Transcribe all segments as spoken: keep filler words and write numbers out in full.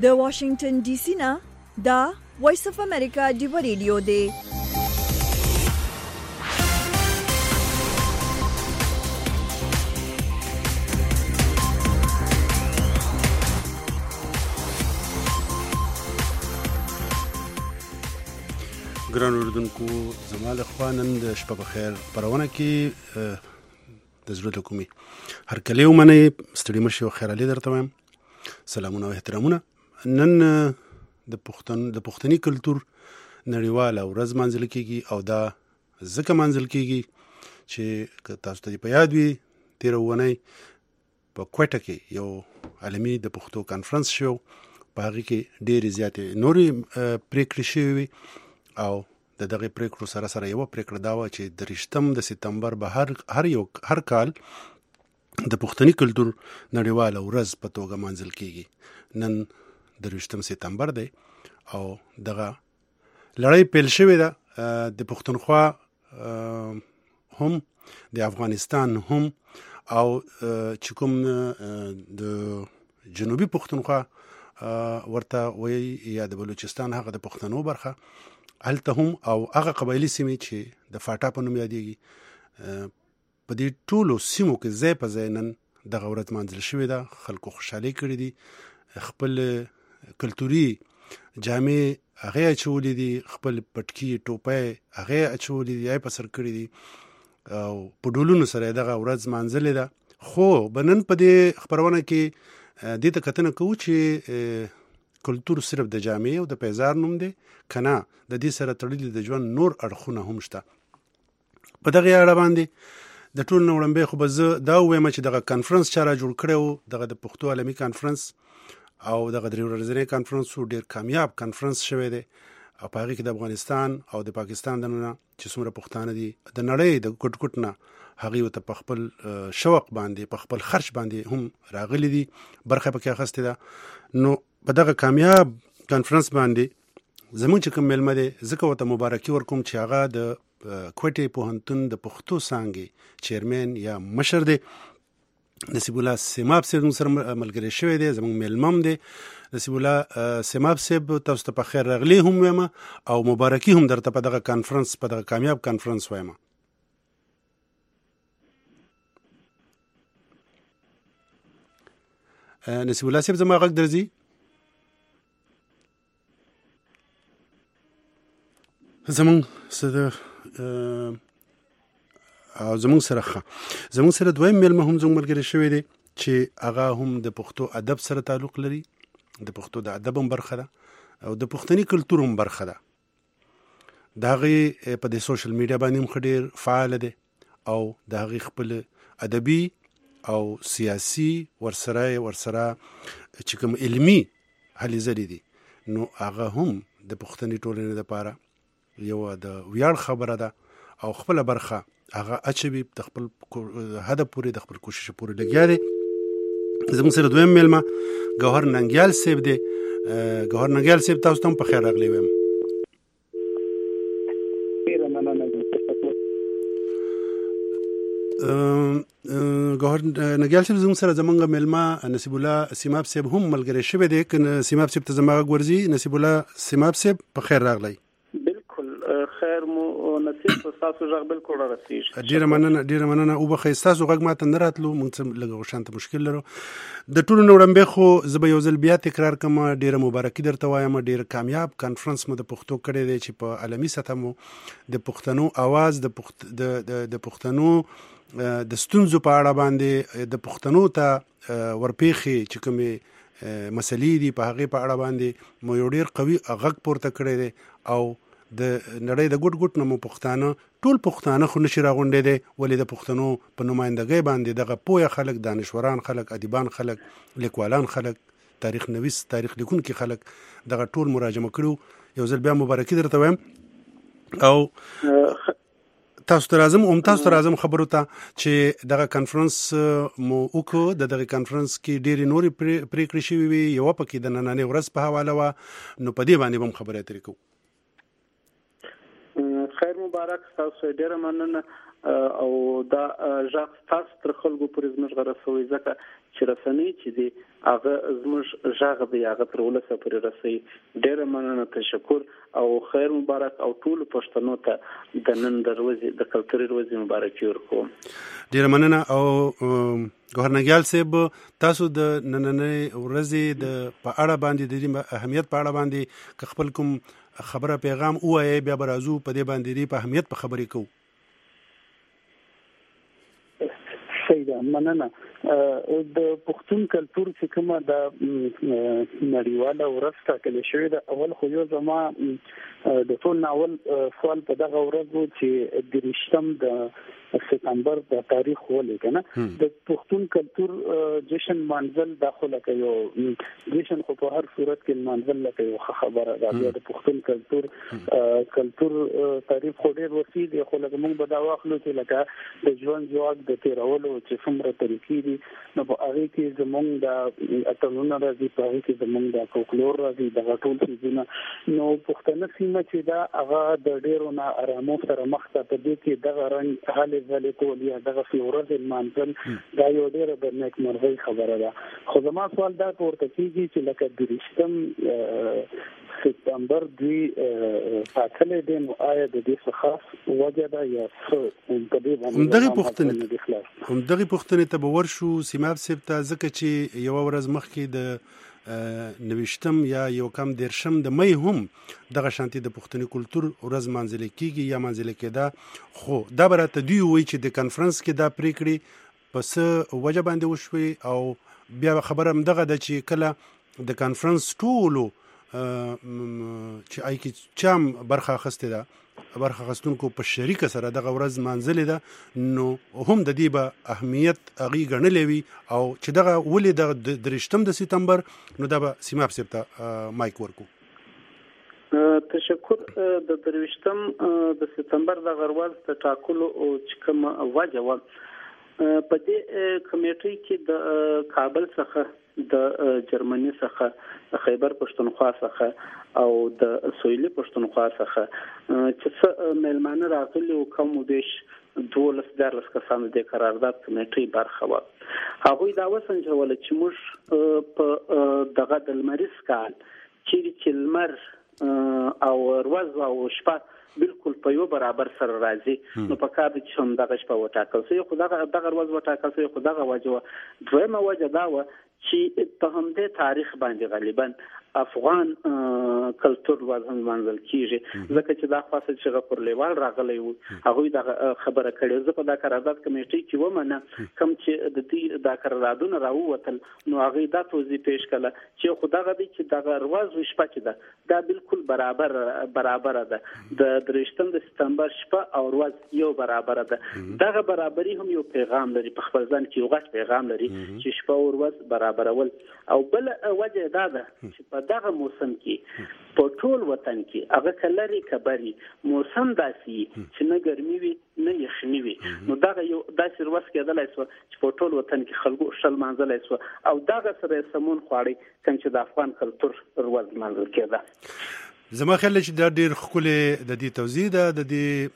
د واشنگټن ډي سي نه دا وایس اف امریکا دی ریډیو دی. ګران اوریدونکو زما له خوا نن د شپه بخیر پرونه کې د زړه له کومې هر کله ومنئ ستړي مه شئ او خیر علي درته وایم. سلامونه او احترامونه. نن د پښتون د پښتني کلتور نړیواله ورځ مانځل کېږي او دا ځکه مانځل کېږي چې تاسو ته په یاد وي تېره اونۍ په کوټه کې یو عالمي د پښتو کانفرنس شو، په هغې کې ډېرې زیاتې نورې پرېکړې شوې وي او د دغه پریکړو سره سره یو پریکړه دا و چې د رښتم د سپتمبر به هر هر یو هر کال د پښتني کلتور نړیواله ورځ په توګه مانځل کیږي. نن د رښتم سپتمبر دی او دغه لړۍ پیل شوې ده د پښتونخوا هم د افغانستان هم او چې کوم د جنوبي پښتونخوا ورته وایي یا د بلوچستان هغه د پښتنو برخه هلته هم او هغه قبایلي سیمې چې د فاټا په نوم یادېږي، په دې ټولو سیمو کې ځای په ځای نن دغه ورځ مانځل شوې ده. خلکو خوشحالي کړې دي، خپل کلتوري جامې هغې اچولې دي، خپل پټکي ټوپۍ هغې اچولې دي یا یې په سر کړي دي او په ډولونو سره دغه ورځ مانځلې ده. خو به نن په دې خپرونه کې دې ته کتنه کوو چې کلتور صرف د جامې او د پیزار نوم دی که نه د دې سره تړلي د ژوند نور اړخونه هم شته. په دغې اړه باندې د ټول نه وړاندې خو به زه دا ووایم چې دغه کانفرنس چا را جوړ کړی و، دغه د پښتو عالمي کانفرنس او دغه درې ورځنی کانفرنس و، ډېر کامیاب کانفرنس شوی دی او په هغې کې د افغانستان او د پاکستان دننه چې څومره پښتانه دي د نړۍ د ګوټ ګوټ نه هغوی ورته په خپل شوق باندې په خپل خرچ باندې هم راغلي دي، برخه پکې اخیستې ده. نو په دغه کامیاب کانفرنس باندې زموږ چې کوم میلمه دی ځکه ورته مبارکي ورکوم چې هغه د کوټې پوهنتون د پښتو څانګې چیرمن یا مشر دی. نصیب الله سیماب صاحب زموږ سره ملګری شوی دی، زموږ میلمه دی. نصیب الله سیماب صاحب تاسو ته په خیر راغلی هم وایم او مبارکي هم درته په دغه کانفرنس په دغه کامیاب کانفرنس وایم. نصیب الله صاحب زما غږ درځي؟ زمونږ سره او زمونږ سره ښه زمونږ سره دویم میلمه هم زموږ ملګری شوی دی چې هغه هم د پښتو ادب سره تعلق لري، د پښتو د ادب هم برخه ده او د پښتني کلتور هم برخه ده. د هغې په دې سوشل میډیا باندې هم ښه ډېر فعال دی او د هغې خپل ادبي او سیاسي ورسره ورسره چې کوم علمي هلې ځلې دي نو هغه هم د پښتني ټولنې لپاره یو د ویاړ خبره ده او خپل برخه هغه اچوي د خپل هدف پورې د خپل کوشش پورې لګیا دی. زموږ سره دویم میلمه ګوهر ننګیال صاحب دی. ګوهر ننګیال صاحب تاسو ته هم په خیر راغلی وایم. ګوهر ننګیال صاحب زموږ سره زموږ میلمه نصیب الله سیماب صاحب هم ملګری شوی دی. که سیماب صاحب ته زما غږ ورځي؟ نصیب الله سیماب صاحب په خیر راغلی. خیر مو نصیب تاسو غږ بالکل رسیږي. ډیره مننه ډیره مننه. او بخیر تاسو غږ ماته نه راتلو، موږ څه لږ شانته مشکل لرو. د ټولو نه وړاندې خو زه به یو ځل بیا تکرار کوم، ډیره مبارکي درته وایم. ډیر کامیاب کانفرنس مو د پښتو کړی دی چې په عالمي سطح مو د پښتنو आवाज د پښت د د پښتنو د ستونزو په اړه باندې د پښتنو ته ورپېښې چې کومې مسلې دي په هغې په اړه باندې مو یو ډیر قوي غږ پورته کړی دی او د نړۍ د ګوټ ګوټ نه مو پښتانه ټول پښتانه خو نشي راغونډی دی، ولې د پښتنو په نمایندګۍ باندې دغه پوهه خلک، دانشوران خلک، ادیبان خلک، لیکوالان خلک، تاریخ نویس تاریخ لیکونکي خلک دغه ټول مراجمه کړو. یو ځل بیا مبارکي درته وایم او تاسو ته راځم هم تاسو ته راځم خبرو ته چې دغه کانفرنس مو وکړو. د دغه کانفرنس کې ډېرې نورې پرېکړې شوې وي، یوه پکې د نننۍ ورځ په حواله وه، نو په دې باندې به هم خبرې اترې کوو. خیر مبارک، تاسو ډیره مننه. او دا ژغ تاسو تر خلکو پورې زموږ غرسوي ځکه چې رسنۍ چې دي هغه زموږ ژغ دی هغه تر ولسه پورې رسوي. ډېره مننه، تشکر او خیر مبارک او ټول پښتنو ته د نن د ورځې د کلتوري ورځې مبارکي ورکوم. ډېره مننه. او ګورنګیال صاحب تاسو د نننۍ ورځې د په اړه باندې د دې اهمیت په اړه باندې که خپل کوم خبره پیغام وایي بیا به راځو په دې باندې په اهمیت په خبرې کوو. سیده مننه. د پښتون کلتور چې کومه د نړیواله ورځ ټاکل شوې ده، اول خو یو زما د ټول ناول سوال په دغه ورځ و چې د رښتم د سپتمبر د تاریخ ولې کنه د پښتون کلتور جشن منځل داخله کوي. جشن خو په هر صورت کې منځل لکه یو خبره ده. د پښتون کلتور کلتور تاریخ خو ډېر وسیع دی، خو لکه موږ به دا واخلو چې لکه د ژوند ځواک د تیرولو چې څومره طریقې دي، نو په هغه کې زموږ د اتلونو راځي، په هغه کې زموږ د فولکلور راځي، د ټول څیزونه. نو پښتنه سیمه چې دا هغه د ډېرو نه آرامو سره مخ ته په دې کې دغه رنګ حالې ځلې کول یا دغه ورځې لمانځل دا یو ډېره د نیکمرغۍ خبره ده. خو زما سوال دا پورته کېږي چې لکه د رښتم سپتمبر دوی ټاکلی دی، نو آیا د دې څه خاص وجه ده یا څه په دې باندې همدغې پوښتنې همدغې پوښتنې ته به ورشو سیماب صاحب ته، ځکه چې یوه ورځ مخکې د نویشتم یا یو کم دیرشم د مۍ هم دغه شانتي د پښتني کلتور ورځ مانځل کېږي یا مانځل کېده. خو دا به راته دوی وایي چې د کنفرانس کې دا پرېکړې په څه وجه باندې وشوې، او بیا خبره همدغه ده چې کله د کنفرانس ټولو چې آی کې چا برخه اخیستې ده، برخه اخیستونکو په شریکه سره دغه ورځ مانځلې ده، نو هم د دې به اهمیت هغې ګڼلی وي. او چې دغه ولې د درېشتم د سپتمبر، نو دا به سیماب صاحب ته مایک ورکو. تشکر. د درویشتم د سپتمبر د غرواز د ټاکلو او چې کوم وجه و په دې کمیټې کې د کابل څخه، د جرمني څخه، خیبر پښتونخوا څخه او د سویلي پښتونخوا څخه چې څه میلمانه راغلي او کم و بیش دولس دیارلس کسانو د قرارداد کمیټې برخه وه. هغوی دا وسنجوله چې موږ په دغه د لمریز کال چیرې چې لمر او ورځ او شپه بالکل په یو برابر سره راځي، نو په کار چې هم دغه شپه وټاکل شوې، خو دغه دغه ورځ وټاکل شوې، خو دغه وجه وه. دویمه وجه دا وه چې په همدې تاریخ باندې غالبا افغان کلتور ورځ هم منځل کیږي، ځکه چې دا خاصه چې غفور لیوال راغلی و، هغوی دا خبره کړې. زه په دا قرارداد کمیټې کې ومنه کوم چې د دې دا قراردادونه راووتل، نو هغوی دا توضیح پیش کړه چې خو دغه دی چې دغه ورځ شپه چې ده دا بالکل برابر برابره ده، د درېشتم د سپتمبر شپه او ورځ یو برابره ده. دغه برابري هم یو پیغام لري، په خپل ځان کې یو غټ پیغام لري چې شپه او ورځ برابرول. او بل وجه دا ده چې په دغه موسم کې په ټول وطن کې هغه کلري کبري موسم داسي چې نه ګرمي وي نه یخني وي، نو دغه یو داسې ورځ کېدلی شوه چې په ټول وطن کې خلکو شل مانځلی شوه، او دغه سره یې سمون خواړی کوم چې د افغان کلتور ورځ لمانځل کېده. زما خیال چې دا ډېر ښکلې د دې توضیح ده، د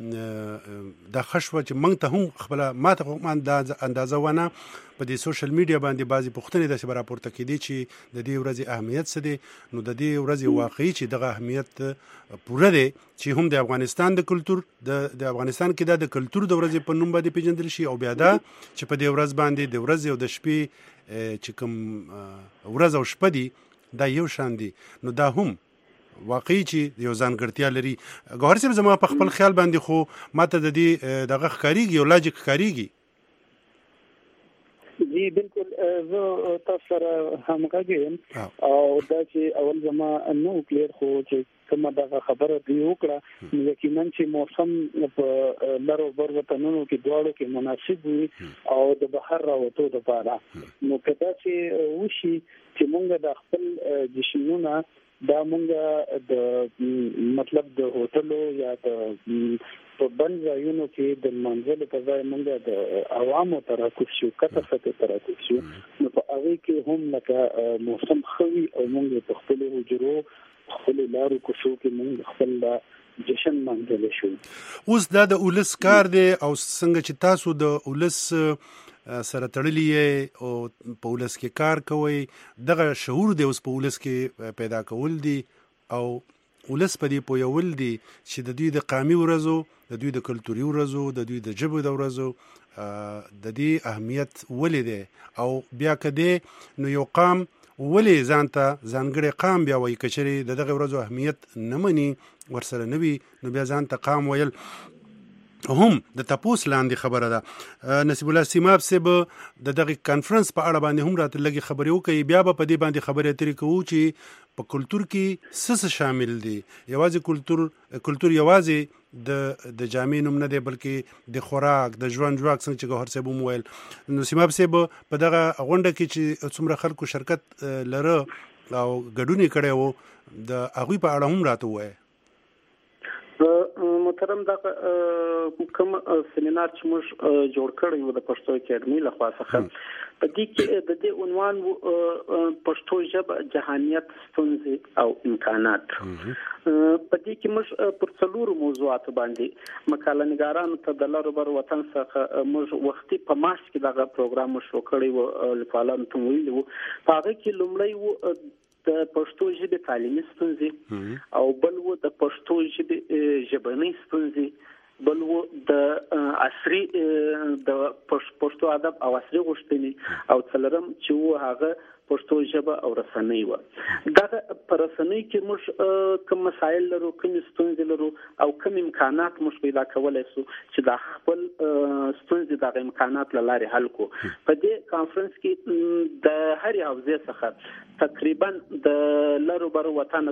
دې دا ښه شوه چې موږ ته هم خپله ما ته هم اندازه ونه په دې سوشل میډیا باندې بعضې پوښتنې داسې به راپورته کېدې چې د دې ورځې اهمیت څه دی. نو د دې ورځې واقعي چې دغه اهمیت پوره دی چې هم د افغانستان د کلتور د افغانستان کې دا د کلتور د ورځې په نوم باندې پیژندل شي، او بیا دا چې په دې ورځ باندې د ورځې او د شپې چې کوم ورځ او شپه دي دا یو شان دي، نو دا هم واقعي چې یو ځانګړتیا لري. ګوهر صاحب زما په خپل خیال باندې خو ماته د دې دغه ښکارېږي او لاجیک ښکارېږي. جی بالکل، زه تاسو سره همغږی یم، او دا چې اول زما نو کلیر خو چې کومه دغه خبره دی وکړه، نو یقینا چې موسم په لرو بر وطنونو کې دواړو کې مناسب وي او د بهر راوتو دپاره. نو که داسې وشي چې موږ د خپل جشنونه دا مونږ د مطلب د هوټلو یا د په بل ځایونو کې د منځلو په ځای مونږ د عوامو تراکوز شو، کته فتې تراکوز شو، نو په هغې کې هم لکه موسم ښه وي او مونږ په خپلو حجرو خپلو لارو کوڅو کې مونږ خپل جشن منځل شو. اوس دا د اولس کار دی او څنګه چې تاسو د اولس سره تړلی او په اولس کې کار کوي دغه شعور دی اوس په اولس کې پیدا کول دي او اولس په دې پویول دي چې د دوی د قامي ورځو د دوی د کلتوري ورځو د دوی د ژبو د ورځو د دې اهمیت ولې دی او بیا کده نو یو قام ولې ځان ته ځانګړی قام بیا وایي کچري د دغه ورځو اهمیت نه مني ورسره نه وي نو بیا ځان ته قام ویل هم د تپوس لاندې خبره ده. نصیب الله سیماب صاحب د دغه کانفرنس په اړه باندې هم راته لګي خبرې وکړي بیا به په دې باندې خبرې اترې کوو چې په کلتور کې څه څه شامل دي. یوازې کلتور کلتور یوازې د د جامې نوم نه دی بلکې د خوراک د ژوند ژواک څنګه چې ګوهر صاحب وویل نو سیماب صاحب په دغه غونډه کې چې څومره خلکو شرکت لره او ګډون یې کړی و د هغوی په اړه هم راته ووایه. محترم دا کوم سیمینار چې موږ جوړ کړی و د پښتو اکیډمي له خوا څخه په دې کې د دې عنوان پښتو ژبه جهانیت ستونزې او امکانات. په دې کې موږ پر څلورو موضوعاتو باندې مقاله نګارانو ته د لارو بر وطن څخه موږ وختي په مارچ کې دغه پروګرام شروع کړی و لیکوالانو ته ویلي و. په هغه کې لومړی و د پښتو ژبې تعلیمي ستونزې او بل و د پښتو ژبې ژبنۍ ستونزې بل و د عصري د پښتو ادب او عصري غوښتنې او څلورم چې و هغه پښتو ژبه او رسنۍ و. دا په رسنۍ کې موږ کوم مسایل لرو کوم ستونزې لرو او کوم امکانات موږ پیدا کولای شو چې دا خپل ستونزې د امکانات لاره حل کو. په دې کانفرنس کې د هر حوزې څخه تقریبا د لارو بر وطن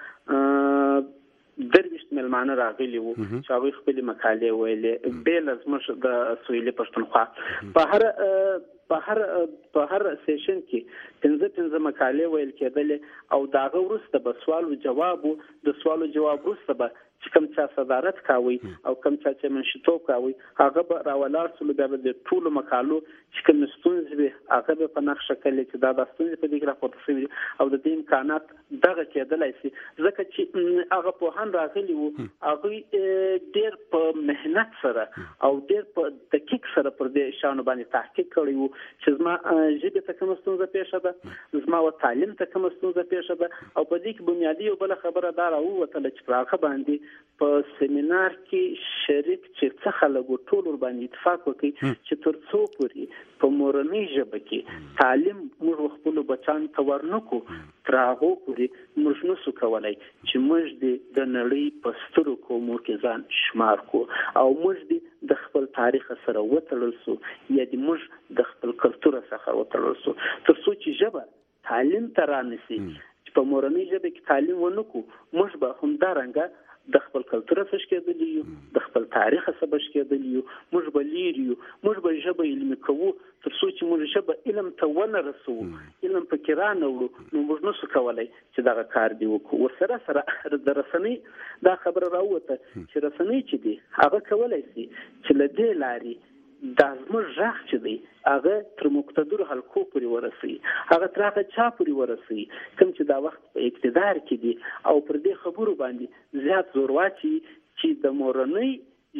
څخه درویشت ملمانه راغلي وو چې هغوی خپلې مقالې ویلې بیل از موږ د سویلي پښتونخوا په هر په هر په هر سیشن کې پنځه پنځه مقالې ویل کېدلې او د هغه وروسته به سوال او جواب د سوال او جواب وروسته به چې کوم چا صدارت کوي او کوم چا چې منشتوب کوي هغه به راولاړ سول بیا به د ټولو مقالو چې کوم ستونزې وي هغه به په نقشه کړي چې دا د ستونزې په دې کې راپورته شوي او د دې امکانات دغه کېدلای شي ځکه چې هغه پوهان راغلي وو هغوی ډېر په محنت سره او ډېر په دقیق سره پر دې شیانو باندې تحقیق کړی وو چې زما ژبې ته کومه ستونزه پیښه ده زما و تعلیم ته کومه ستونزه پیښه ده او په دې کې بنیادي یو بله خبره دا راووتله چې په هغه باندې په سیمینار کې شریک چې څه خلک ټول ور باندې اتفاق وکړي چې تر څو پورې په مورنۍ ژبه کې تعلیم موږ خپل بچان ته ورنکو تر هغه پورې موږ نشو کولای چې موږ د نړۍ په سترو قومو کې ځان شمار کو او موږ د خپل تاریخ سره وتړل سو یا د موږ د خپل کلتور سره وتړل سو تر څو چې ژبه تعلیم ته رانسي چې په مورنۍ ژبه کې تعلیم ونکو موږ به همدارنګه د خپل کلتور څخه کېدلی یو د خپل تاریخ څخه بش کېدلی یو موږ به لیر یو موږ به ژبه علمي کوو تر څو چې موږ ژبه علم ته ونه رسو علم په کې را نه وړو نو موږ نشو کولای چې دغه کار دی وکړو. ورسره سره د رسنۍ دا خبره راووته چې رسنۍ چې دی هغه کولای شي چې له دې لارې دا زموږ غږ چې دی هغه تر مقتدرو حلقو پورې ورسوي هغه تر هغه چا پورې ورسوي کوم چې دا وخت په اقتدار کې دي او پر دې خبرو باندې زیات زور واچي چې د مورنۍ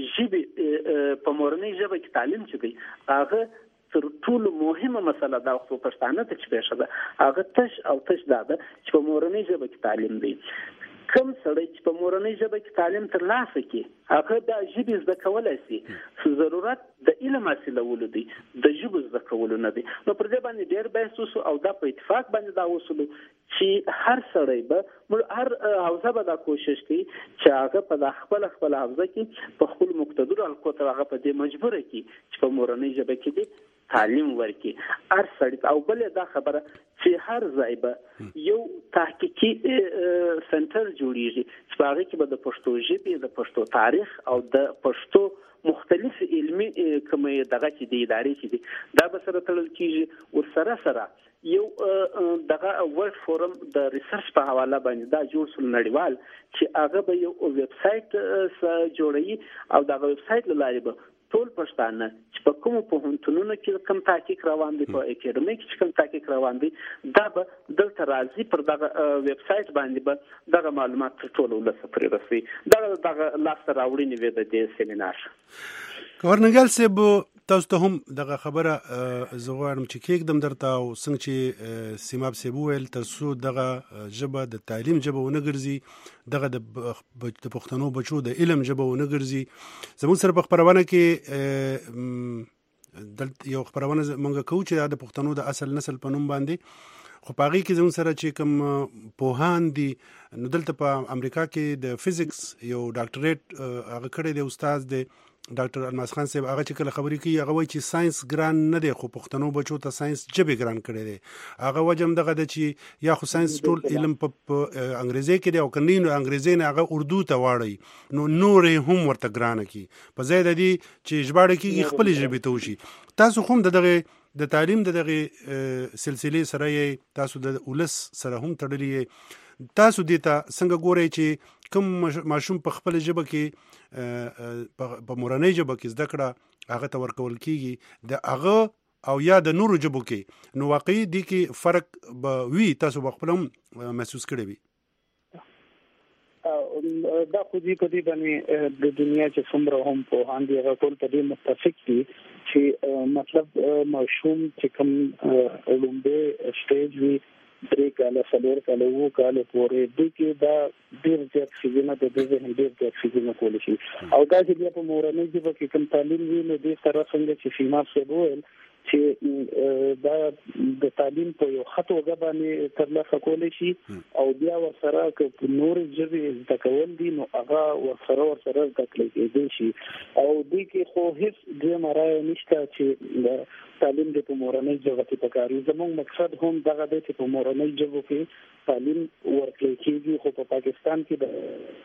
ژبې په مورنۍ ژبه کې تعلیم چې دی هغه تر ټولو مهمه مسله دا خو پښتانه ته چې پیښه ده هغه تش او تش دا ده چې په مورنۍ ژبه کې تعلیم دی. کوم سړی چې په مورنۍ ژبه کې تعلیم ترلاسه کړي هغه د ژبې زده کولی شي ضرورت د علم حاصلولو دی د ژبې زده کولو نه دی. نو پر دې باندې ډېر بحث وشو او دا په اتفاق باندې دا وشولو چې هر سړی به هر حوزه به دا کوشش کوي چې هغه په د خپل خپل حوزه کې په خپل مقتدرو حلقو ته هغه په دې مجبوره کړي چې په مورنۍ ژبه کې دی تعلیم ورکړي هر سړی او بل دا خبره چې هر ځای به یو تحقیقي سنټر جوړیږي چې هغه کې به د پښتو ژبې د پښتو تاریخ او د پښتو مختلف علمي کومې دغه چې د ادارې چې دي دا به سره تړل کېږي ورسره سره یو دغه ورلد فورم د ریسرچ په حواله باندې دا جوړ شول نړیوال چې هغه به یو ویب سایټ جوړوي او دغه ویب سایټ له لارې به ټول پښتانه چې په کوم پوهنتونونو کې کوم تحقیق روان دي په اکیډمي کې کوم تحقیق روان دي دا به دلته راځي پر دغه ویب سټ باندې به دغه معلومات ټول ولسه پرې رسي دغه دغه لاس راوړنې وي د دې سیمینار. ګورنګل صاحب تاسو ته هم دغه خبره زه غواړم چې کېږدم درته او څنګه چې سیماب صاحب وویل تر څو دغه ژبه د تعلیم ژبه ونه ګرځي دغه د پښتنو بچو د علم ژبه ونه ګرځي زموږ سره په خپرونه کې یو خپرونه مونږ کوو چې د پښتنو د اصل نسل په نوم باندې خو په هغې کې زموږ سره چې کوم پوهان دي نو دلته په امریکا کې د فزیکس یو ډاکټریټ هغه کړی دی استاد دی ډاکټر الماس خان صاحب هغه چې کله خبرې کوي هغه وایي چې ساينس ګران نه دی خو پښتنو بچو ته ساينس ژبې ګران کړی دی هغه وجه هم دغه ده چې یا خو ساينس ټول علم په انګریزي کې دی او که نه نو انګریزي نه هغه اردو ته واړوي نو نورې هم ورته ګرانه کړي په ځای د دې چې ژباړه کېږي خپلې ژبې ته وشي. تاسو خو هم د دغه د تعلیم د دغه سلسلې سره یې تاسو د ولس سره هم تړلي یې تاسو دې ته څنګه ګورئ چې کوم ماشوم په خپل ژبه کې په مورنۍ ژبه کې زده کړه هغه ته ورکول کېږي د هغه او یا د نورو ژبو کې نو واقعي دي کې فرق به وي تاسو به خپل هم محسوس کړی وي. دا خو دې په دې باندې د دنیا چې څومره هم پوهان دي هغه ټول په دې متفق دي چې مطلب ماشوم چې کوم لومړی سټیج وي درې کاله څلور کاله اووه کاله پورې دوی کې دا ډېر زیات څیزونه د دوی ذهن ډېر زیات څیزونه کولی شي او دا چې بیا په مورنۍ ژبه کې کوم تعلیم وي نو دې سره څنګه چې سیماب صاحب وویل چې دا د تعلیم په یو خط وګه باندې ترلاسه کولی شي او بیا ورسره که نور ژبې زده کول دي نو هغه ورسره ورسره زده کړی کېدی شي او دوی کې خو هېڅ دویمه رایه نشته چې تعلیم د په مورنۍ ژبه کې پکار وي. زموږ مقصد هم دغه دی چې په مورنۍ ژبو کې تعلیم ورکړل کېږي خو په پاکستان کې د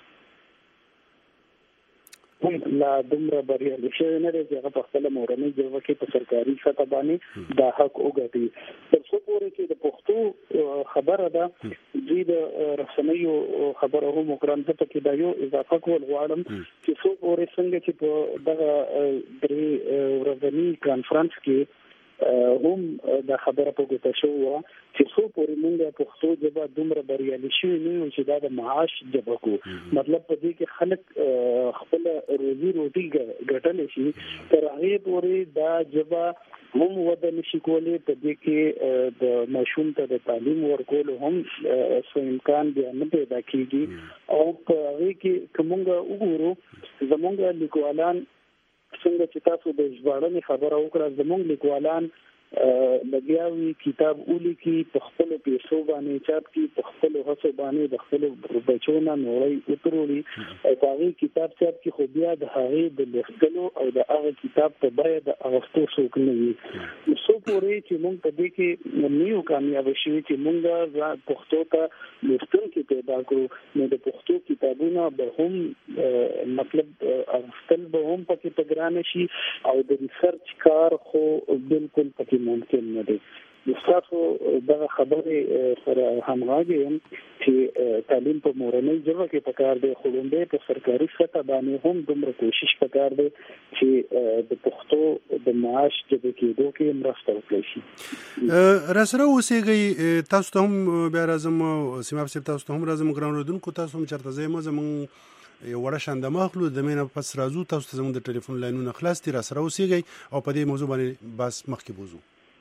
هم لا دومره بریالي شوی نه دی چې هغه په خپله مورنۍ ژبه کې په سرکاري سطح باندې دا حق وګټي. تر څو پورې چې د پښتو خبره ده دوی د رسنیو خبره هم وکړم زه پکې دا یو اضافه کول غواړم چې څو پورې څنګه چې په دغه درې ورځني کانفرنس کې هم دا خبره په ګوته شوه چې څو پورې موږ پښتو ژبه دومره بریالي شوي نه یو چې دا د معاش ژبه کو مطلب په دې کې خلک خپل روزي روټي ګټلی شي تر هغې پورې دا ژبه هم وده نشي کولی په دې کې د ماشوم ته د تعلیم ورکولو هم څه امکان بیا نه پیدا کېږي او په هغې کې که موږ وګورو زموږ لیکوالان څنګه چې تاسو د ژباړنې خبره وکړه زموږ لیکوالان لګیا وي کتاب ولیکي په خپلو پیسو باندې چاپ کړي په خپلو هڅو باندې د خپلو بچو نه نوړی وترولي او په هغې کتاب چاپ کړي خو بیا د هغې د لوستلو او د هغه کتاب په بیه د اغوستو څوک نه وي. څو پورې چې موږ په دې کې نه یو کامیابه شوي چې موږ پښتو ته لوستونکي پیدا کړو نو د پښتو کتابونه به هم مطلب اغوستل به هم پکې په ګرانه شي او د ریسرچ کار خو بالکل پکې ممکن نه دی. تاسو دغه خبرې سره همغږی یم چې تعلیم په مورنۍ ژبه کې پکار دی خو لومړی په سرکاري سطح باندې هم دومره کوشش پکار دی چې د پښتو د معاش ژبې کېدو کې مرسته وکړي شي. راسره اوسېږئ تاسو ته هم بیا راځم سیماب صاحب تاسو ته هم راځم ګران اورېدونکو تاسو هم چېرته ځئ مه زموږ یو وړه شاندمه اخلو د مینه پس راځو تاسو ته زموږ د ټلیفون لاینونه خلاص دي راسره اوسېږئ او په دې موضوع باندې بس مخکې بوځو.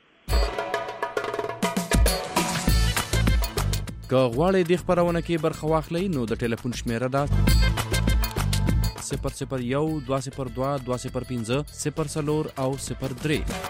که غواړئ دې خپرونه کې برخه واخلئ نو د ټلیفون شمیره ده صفر صفر یو دوه صفر دوه دوه صفر پنځه صفر څلور او صفر درې.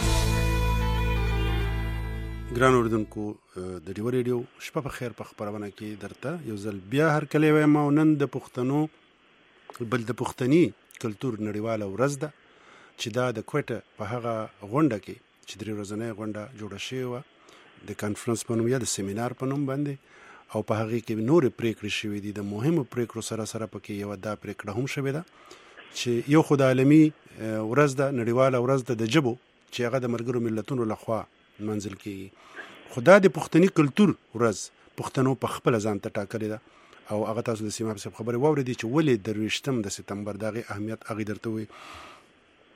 ګران اورېدونکو د ډیو ریډیو شپه په خیر په خپرونه کې درته یو ځل بیا هرکلی وایم او نن د پښتنو بل د پښتني کلتور نړیواله ورځ ده چې دا د کوټه په هغه غونډه کې چې درې ورځنۍ غونډه جوړه شوې وه د کانفرنس په نوم یا د سیمینار په نوم باندې او په هغې کې نورې پریکړې شوې دي د مهمو پریکړو سره سره پکې یوه دا پریکړه هم شوې ده چې یو خو د عالمي ورځ ده نړیواله ورځ ده د ژبو چې هغه د ملګرو ملتونو لخوا منځل کېږي خو دا د پښتني کلتور ورځ پښتنو په خپله ځان ته ټاکلې ده او هغه تاسو د سیماب صاحب خبرې واورېدې چې ولې درویشتم د سپتمبر د هغې اهمیت هغې درته ووایي.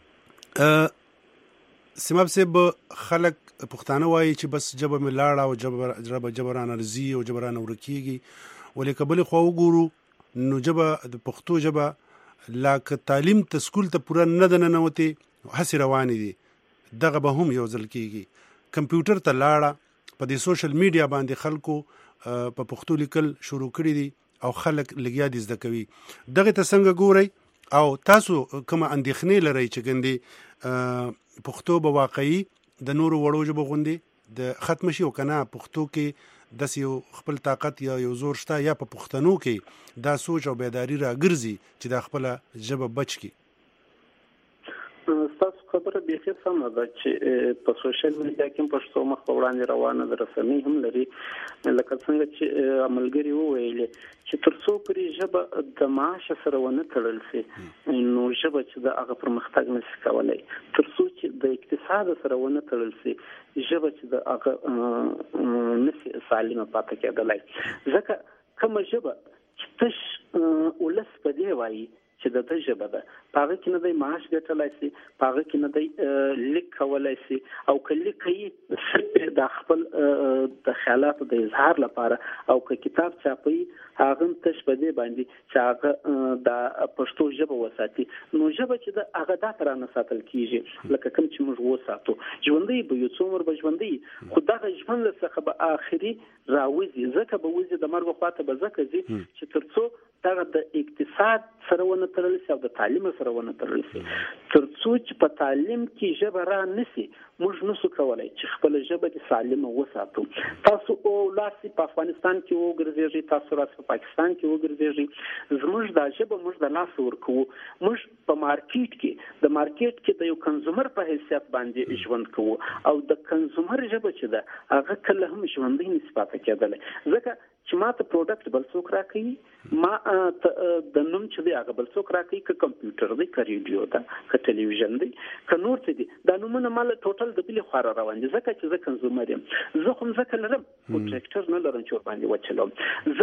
سیماب صاحب خلک پښتانه وایي چې بس جبه مې لاړه او جبه جبه جبران ارزي او جبران ورکیږي ولې کبل خو وګورو نو جبه د پښتو جبه لاک تعلیم ته سکول ته پوره نه د ننوتي هسې روانې دي دغه به هم یو ځل کېږي کمپیوټر ته لاړه په دې سوشل میډیا باندې خلکو په پښتو لیکل شروع کړي دي او خلک لګیا دي زده کوي دغه ته څنګه ګورئ او تاسو کوم اندېښنې لرئ چې ګندې پښتو به واقعي د نورو وړو ژبو غوندې د ختم شي او کنه پښتو کې د یو خپل طاقت یا یو زور شته یا په پښتنو کې دا سوچ او بیداری راګرځي چې د خپل ژبه بچ کی تاسو خبره به څه سم ده چې په سوشل میډیا کې پښتو مخ په وړاندې روانه ده رسمي هم لري لکه څنګه چې عملګری وویل چې ترڅو پرې ژبه د معاش سره ونه تړل شي نو ژبه چې د هغه پرمختګ نشي کولای ترڅو چې د اقتصاد سره ونه تړل شي ژبه چې د هغه نشي سالمه پاتې کېدلای ځکه کوم ژبه چې تش ولس په دی وایي چې د دې ژبه ده پاره کې نه د معاش ګټلای شي پاره کې نه د لیک کولای شي او کله کوي د خپل د خیالاتو د اظهار لپاره او که کتاب چاپي هغه تش په دې باندې چې هغه د پښتو ژبه وساتي نو ژبه چې د هغه د ترانه ساتل کیږي لکه کوم چې موږ وساتو ژوندۍ به یو څومره به ژوندۍ خو دغه ژوند څخه به اخري راوځي ځکه به وځي د مرګ خواته به ځکه ځي چې ترڅو دغه د اقتصاد سره ونه تړل شي او د تعلیم سره ونه تړل شي ترڅو چې په تعلیم کې ژبه را نشي موږ نسو کولای چې خپل ژبه د سالمه وساتو تاسو او لاسي په افغانستان کې وګرځېږي تاسو راځي په پاکستان کې وګرځېږي زموږ د ژبه موږ د لاس ورکو موږ په مارکیټ کې د مارکیټ کې د یو کنزومر په حیثیت باندې ژوند کوو او د کنزومر ژبه چې ده هغه کله هم ژوندۍ نسبت کېدلې ځکه چې ما ته پروډکټ بل څوک راکړي ما د نوم چې دی هغه بل څوک راکړي ک کمپیوټر دی ک ریډیو ده ک ټلویزیون دی ک نور څه دي دا نومونه مال ټوټل د بلی خور روان دي ځکه چې زه کنزومر یم زه خو ځکه لرم پروډکټر نه لرم چې باندې وچلم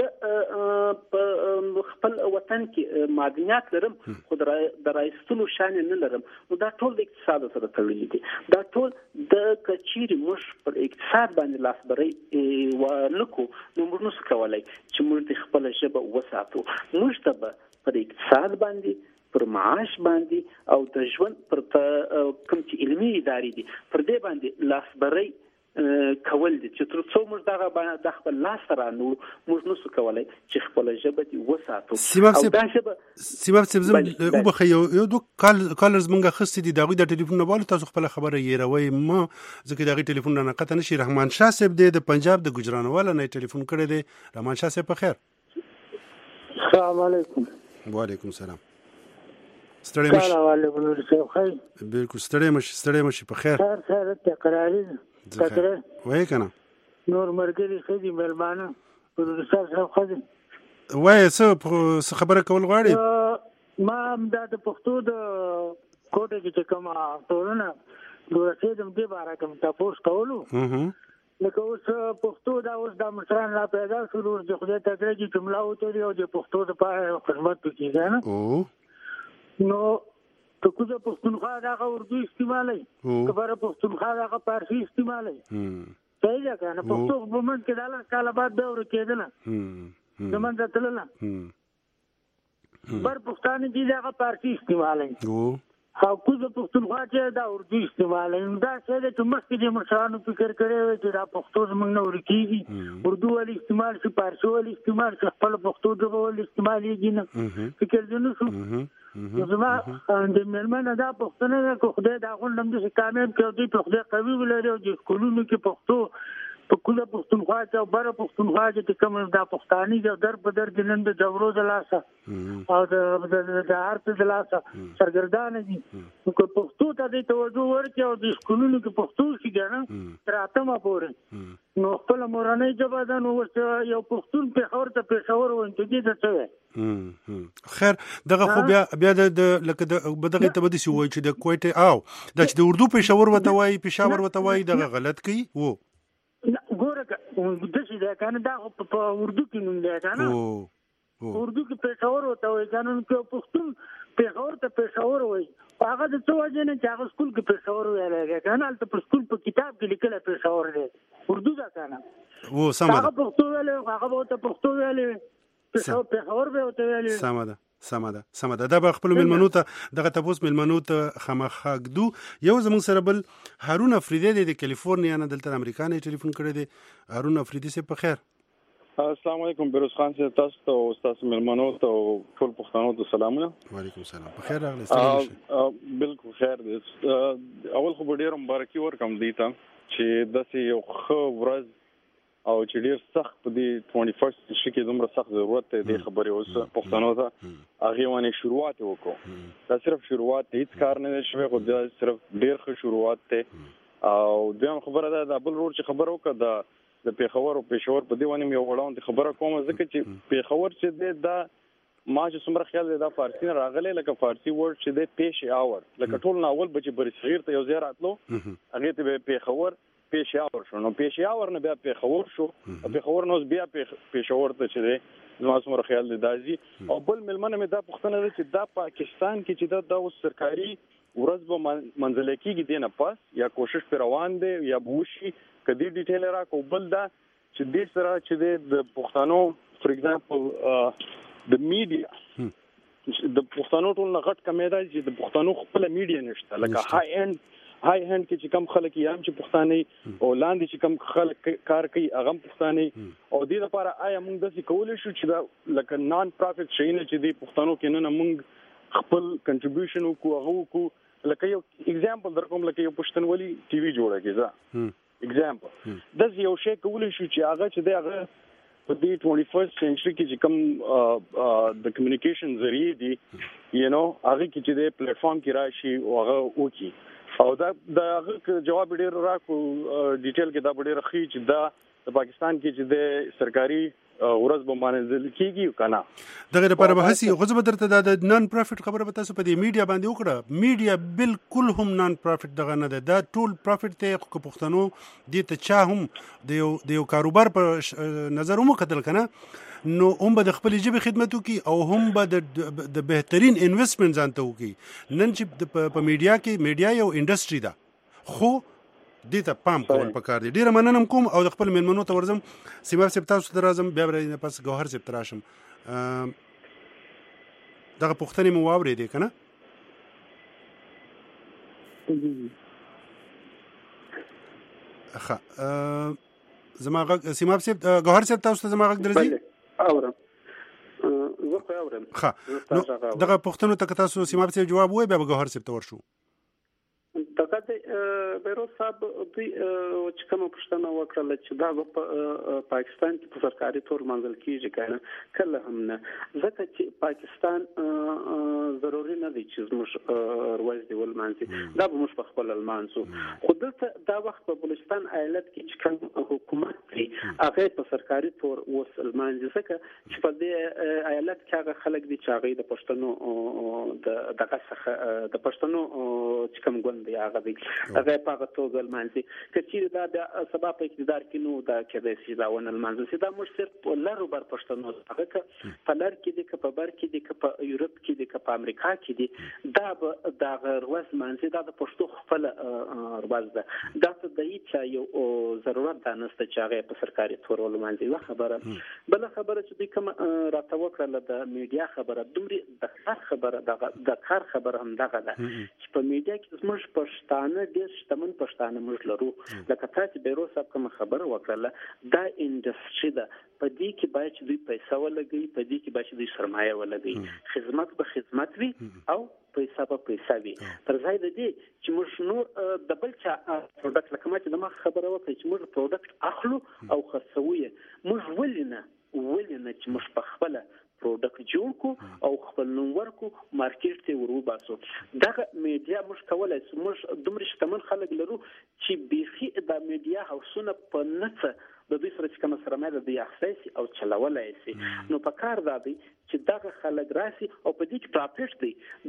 زه په خپل وطن کې معدنیات لرم خو د رایستلو شان نه لرم نو دا ټول د اقتصاد سره تړلي دي دا ټول د کچيري مش پر اقتصاد باندې لاس بري و نکو نو موږ کولای چې موږ د خپل ژبه وساتو موږ ته پر اقتصاد باندې پر معاش باندې او د ژوند پر کوم چې علمي ادارې دي پر دې باندې لاسبري کول دي چې ترڅو موږ دغه د خپل لاس سره نو موږ نسو کولای چې خپل ژبه دې وساتو او دا ژبه سیماب صاحب زم او بخ یو یو دو کال کالرز مونږه خستې دي دغه د ټلیفون نه والو تاسو خپل خبره یې روي ما ځکه دغه ټلیفون نه قطع نشي رحمان شاه صاحب د پنجاب د ګجرانواله نه ټلیفون کړی دی رحمان شاه صاحب په خیر السلام علیکم وعلیکم السلام ستړي مش السلام علیکم ورسره خیر بالکل ستړي مش ستړي مش په خیر سر سره تقراری تقرار وای کنه نور مرګري خدي ملمانه ورسره سره خدي وای څه خبره کول غواړي ما د پښتو د کوټه کې کومه ټولنه ورسې د دې باره کوم تاسو کولو لکه اوس پښتو دا اوس د مشران لا پیدا شروع د خدای تعالی کی جمله وته او د پښتو لپاره خدمت کوي نه او نو ته کوزه پښتونخوا دا اردو استعمالي کبره پښتونخوا دا فارسی استعمالي صحیح ده کنه پښتو په من کې دا کاله بعد دور کېدنه زمون د تلنه بر پښتانه دي دا فارسی استعمالي او کوزه پښتونخوا چې دا اردو استعمالي دا څه د مخکې د مشرانو فکر کړی چې دا پښتو زمونږ نه ورکیږي اردو ول استعمال شي فارسی ول استعمال شي خپل پښتو ژبه ول استعماليږي نه فکر دې نه شو زما د مېرمنه دا پښتنه کو خدای دا غونډم د کامیاب کړي په خدای قوي ولري او د کولونو کې پښتو په کوله پښتونخوا چې بره پښتونخوا چې کوم دا پښتاني د در په در د نن د جوړو د لاسه او د هر څه د لاسه سرګردان دي کو پښتو ته د توجه ورکړي او د کولونو کې پښتو شي ګنه راتمه پورې نو خپل مورنۍ ژبه ده نو یو پښتون په خور ته پېښور وانت دي څه وي خیر دغه خو بیا بیا د لکه د بدغه ته بده شي وای چې د کوټه او د د اردو پېښور وته وای پېښور وته وای دغه غلط کوي وو ګوره د څه ده کنه دا په اردو کې نوم دی کنه اردو کې پېښور وته وای کنه نو پښتون پېښور ته پېښور وایي هغه د څه وجې نه چې هغه سکول کې پېښور ویلی که نه هلته په سکول په کتاب کې لیکلی پېښور دی اردو ده که نه و سمه هغه پښتو ویلی هغه به ورته پښتو ویلی پېښور به ورته ویلی سمه ده سمه ده سمه ده دا به خپلو مېلمنو ته دغه تپوس مېلمنو ته خامخا ږدو. یو زموږ سره بل هارون افریدی دی د کیلیفورنیا نه دلته د امریکا نه ټلیفون کړی دی. هارون افریدی صاحب په خیر. السلام علیکم بیروز خان صاحب تاسو ته او تاسو مېلمنو ته ټول پښتنو ته سلامونه. وعلیکم السلام. په خیر راغلی. بالکل خیر دی. اول خو ډیر مبارکي ورکوم دی ته چې داسې یو ښه ورځ او چې ډیر سخت په دې ټوئنټي فرست سنچري کې دومره سخت ضرورت دی د خبرې اوس پښتنو ته هغې باندې شروعات وکړو. دا صرف شروعات دی هېڅ کار نه دی شوی خو دا صرف ډیر ښه شروعات دی. او دویم خبره ده دا بل ورور چې خبره وکړه د د پېښور او پېښور په دې باندې یو وړاندې خبره کوم ځکه چې پېښور چې دی دا ما چې څومره خیال دی دا فارسي نه راغلی لکه فارسي ورډ چې دی پیش آور لکه ټول ناول به چې برصغیر ته یو ځای راتلو هغې ته به پېښور پیش آور شو نو پیش آور نه بیا پېښور شو پېښور نه اوس بیا پېښور ته چې دی زما څومره خیال دی دا ځي. او بل مېلمنه مې دا پوښتنه ده چې دا پاکستان کې چې دا دا اوس سرکاري ورځ به منځله کېږي دی نه پاس یا کوشش پرې روان دی یا به وشي کدی ډیټیل راکو. بل دا چې دې سره چې د پښتنو فور ایگزامپل د میډیا د پښتنو ټول نه غټ کمی دی چې د پښتنو خپل میډیا نشته لکه های اینډ های اینډ کې چې کم خلک یې هم چې پښتانه او لاندې چې کم خلک کار کوي هغه هم پښتانه او دې لپاره آیا موږ داسې کولی شو چې دا لکه نان پرافټ شي نه چې د پښتنو کې نه موږ خپل کنټریبیوشن وکړو هغه وکړو لکه یو ایگزامپل در کوم لکه یو پښتونولي ټي وي جوړه کړي ایگزامپل داس یو شی کولی شو چې هغه چې دی هغه په دې ټوئنټي فرست سنچري کې چې کوم د کمیونیکیشن ذریعے دي یو نو هغه کې چې د پلیټ فارم کې راشي او هغه وکي او دا د هغه جواب ډیر راکو ډیټیل کې دا ډیر خي چې دا د پاکستان کې چې د سرکاري ورځ به مانځل کیږي کنه دغه لپاره به هسي غوځه به درته د نان پروفټ خبره به تاسو په دې میډیا باندې وکړه. میډیا بالکل هم نان پروفټ دغه نه ده دا ټول پروفټ ته خو پښتنو دې ته چا هم د یو د یو کاروبار په نظر هم کتل کنه نو هم به د خپل ژبې خدمت وکي او هم به د بهترین انویسټمنټ ځانته وکي. نن چې په میډیا کې میډیا یو انډستری ده خو دې ته پام کول پکار دی. ډیره مننه کوم او د خپل مېلمنو ته ورځم سیماب صاحب تاسو ته راځم بیا به نه پس ګوهر صاحب ته راشم. دغه پوښتنې مو واورېدې که نه؟ ښه زما غږ سیماب صاحب ګوهر صاحب تاسو ته زما غږ درځي؟ اورم زه خو اورم. ښه نو دغه پوښتنو ته که تاسو سیماب صاحب جواب ووایئ بیا به ګوهر صاحب ته ورشو. دغه د بیروز صاحب دوی چې کومه پوښتنه وکړله چې دا په پاکستان کې په سرکاري تور منځل کېږي که نه کله هم نه ځکه چې پاکستان ضروري نه دی چې زموږ ورځ دې ولمانځي دا به موږ په خپله لمانځو خو دلته دا وخت په بلوچستان ایالت کې چې کوم حکومت دی هغه په سرکاري تور اوس لمانځي ځکه چې په دې ایالت کې هغه خلک دي چې هغوی د پښتنو د دغه څخه د پښتنو چې کوم ګوند دی هغه دی هغه په هغه توګه لمانځي که چیرې دا د سبا په اقتدار کې نو دا کېدای شي دا ونه لمانځل شي دا موږ صرف په لرو بر پښتنو هغه که په لر کې دي که په بر کې دي که په یورپ کې دي که په امریکا کې دي دا به دغه ورځ لمانځي دا د پښتو خپله ورځ ده دا ته د هېچا یو ضرورت دا نشته چې هغه په سرکاري تور ولمانځي. یوه خبره بله خبره چې دوی کومه راته وکړله د میډیا خبره دومرې د کار خبره د کار خبره همدغه ده چې په میډیا کې زموږ پښتانه ډېر شتمن پښتانه موږ لرو لکه تاسې بیروز صاحب کومه خبره وکړله دا انډسټري ده په دې کې باید چې دوی پیسه ولګوي په دې کې باید چې دوی سرمایه ولګوي خدمت به خدمت وي او پیسه به پیسه وي تر ځای د دې چې موږ نور د بل چا پروډکټ لکه ما چې د مخ خبره وکړه چې موږ پروډکټ اخلو او خرڅوو یې موږ ولې نه ولې نه چې موږ په خپله پروډکټ جوړ کو او خپل نوم ورکو مارکیټ ته وروباسو. دغه میډیا موږ کولای شو موږ دومره شتمن خلک لرو چې بیخي د میډیا هاوسونه په نڅه د دوی سره چې کومه سرمایه ده دوی اخیستی شي او چلولی شي نو په کار دا دی چې دغه خلک راسي او په دې کې پرافټ دی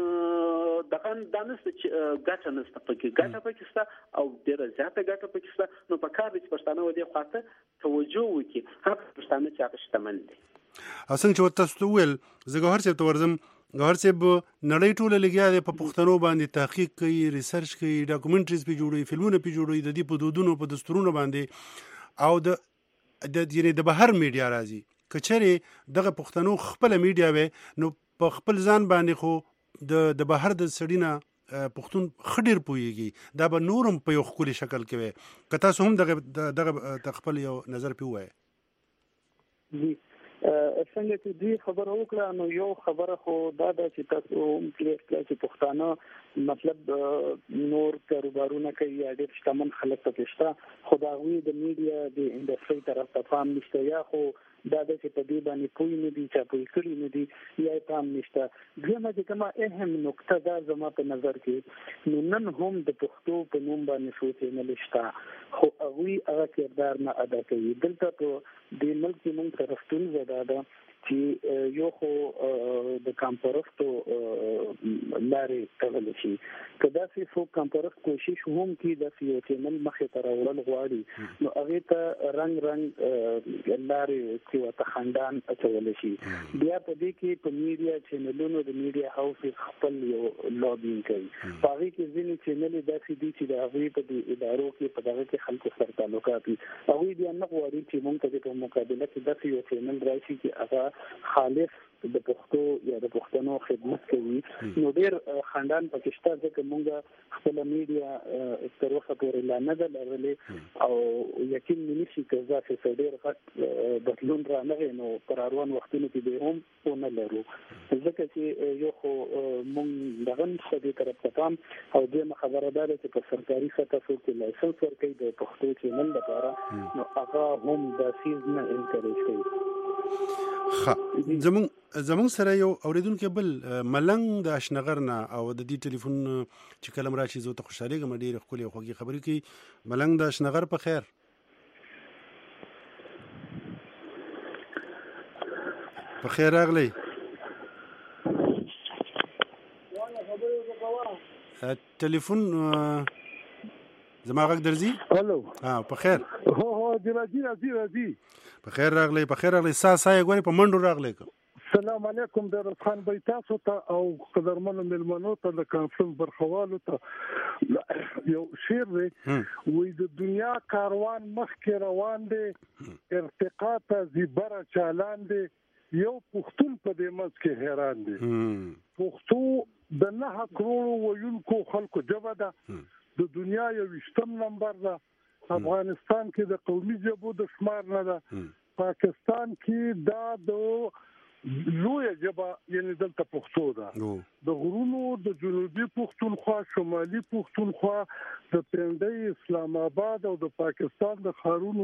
د دغه دا نشته چې ګټه نشته پکې ګټه پکې شته او ډېره زیاته ګټه پکې شته نو په کار دی چې پښتانه ودې خواته توجه وکړي هغه پښتانه چې هغه شتمن دي. او څنګه چې تاسو ته وویل زه ګوهر صاحب ته ورځم غوهر صاحب نړۍ ټوله لګیا دی په پښتنو باندې تحقیق کوي، ریسرچ کوي، ډاکومنټریز پې جوړوي، فلمونه پې جوړوي د دې په دودونو په دستورونو باندې، او د د یعنې د بهر میډیا راځي. که چېرې دغه پښتنو خپله میډیا وی نو په خپل ځان باندې خو د د بهر د سړي نه پښتون ښه ډېر پوهېږي، دا به نور هم په یو ښکلي شکل کې وی. که تاسو هم دغه دغه خپل یو نظر پې ووایئ. څنګه چې دې خبره وکړه نو یو خبره خو دا ده چې تاسو هم کلیئر کړئ چې پښتانه مطلب نور کاروبارونه کوي یا ډېر شتمن خلک پکې شته، خو د هغوی د میډیا د انډسټرۍ طرف ته پام نشته، یا خو دا ده چې په دې باندې پوه نه دي، چا پوه کړي نه دي، یا یې پام نشته. دویمه چې کومه اهم نقطه ده زما په نظر کې، نو نن هم د پښتو په نوم باندې څو چینلې شته، خو هغوی هغه کردار نه ادا کوي. دلته په دې ملک کې موږ سره ستونزه دا ده چې یو خو د کمپرستو لارې تړلی شي. که داسې څوک کمپرست کوشش هم کړي داسې یو چینل مخې ته راوړل غواړي، نو هغې ته رنګ رنګ لارې چې ورته خنډان اچولی شي. بیا په دې کې په میډیا چینلونو د میډیا هاوس خپل یو لابینګ کوي. په هغې کې ځینې چینلې داسې دي چې د هغوی په دې ادارو کې په دغه کې خلکو سره تعلقات وي، هغوی بیا نه غواړي چې موږ ته په مقابله کې داسې یو چینل راشي چې هغه خالص د پښتو یا د پښتنو خدمت کوي. نو ډېر خنډان پکې شته، ځکه موږ خپله میډیا تر اوسه پورې لا نه ده لرلې، او یقین مې نیسي که داسې څه ډېر غټ بدلون رانغی نو په راروان وختونو کې به هم ونه لرو، ځکه چې یو خو موږ دغه نشته دې طرف ته پام. او دویمه خبره دا ده چې په سرکاري سطح څوک چې لایسنس ورکوي د پښتو چینل لپاره، نو هغه هم دا څیز نه انکریج کوي. ښه، زمونږ زمونږ سره یو اورېدونکی بل ملنګ د اشنغر نه، او د دې ټلیفون چې کله م راشي زه ورته خوشحالېږم، ډېرې ښکلې او خوږې خبرې کوي. ملنګ د اشنغر په خیر. په خیر راغلی. ټلیفون زما غږ درځي؟ الو، ها په خیر. هو هو راځي راځي راځي. په خیر راغلی، په خیر راغلی. سا سا یې ګورې په منډو راغلی. سلام علیکم د خان بای تاسو ته او قدرمنو مېلمنو ته، د کانفرنس برخوالو ته یو شعر دی، وایي د دنیا کاروان مخکې روان دی، ارتقا ته زیبره چالان دی، یو پښتون په دې منځ کې حیران دی. پښتو د نهه کروړو ویونکو خلکو ژبه ده، د دنیا یو ویشتم نمبر ده. افغانستان کې د قومي ژبو د شمار نه ده. پاکستان کې دا د لویه ژبه یعنې دلته پښتو ده. د غرونو د جنوبي پښتونخوا، شمالي پښتونخوا، د پنډۍ، اسلام آباد او د پاکستان د ښارونو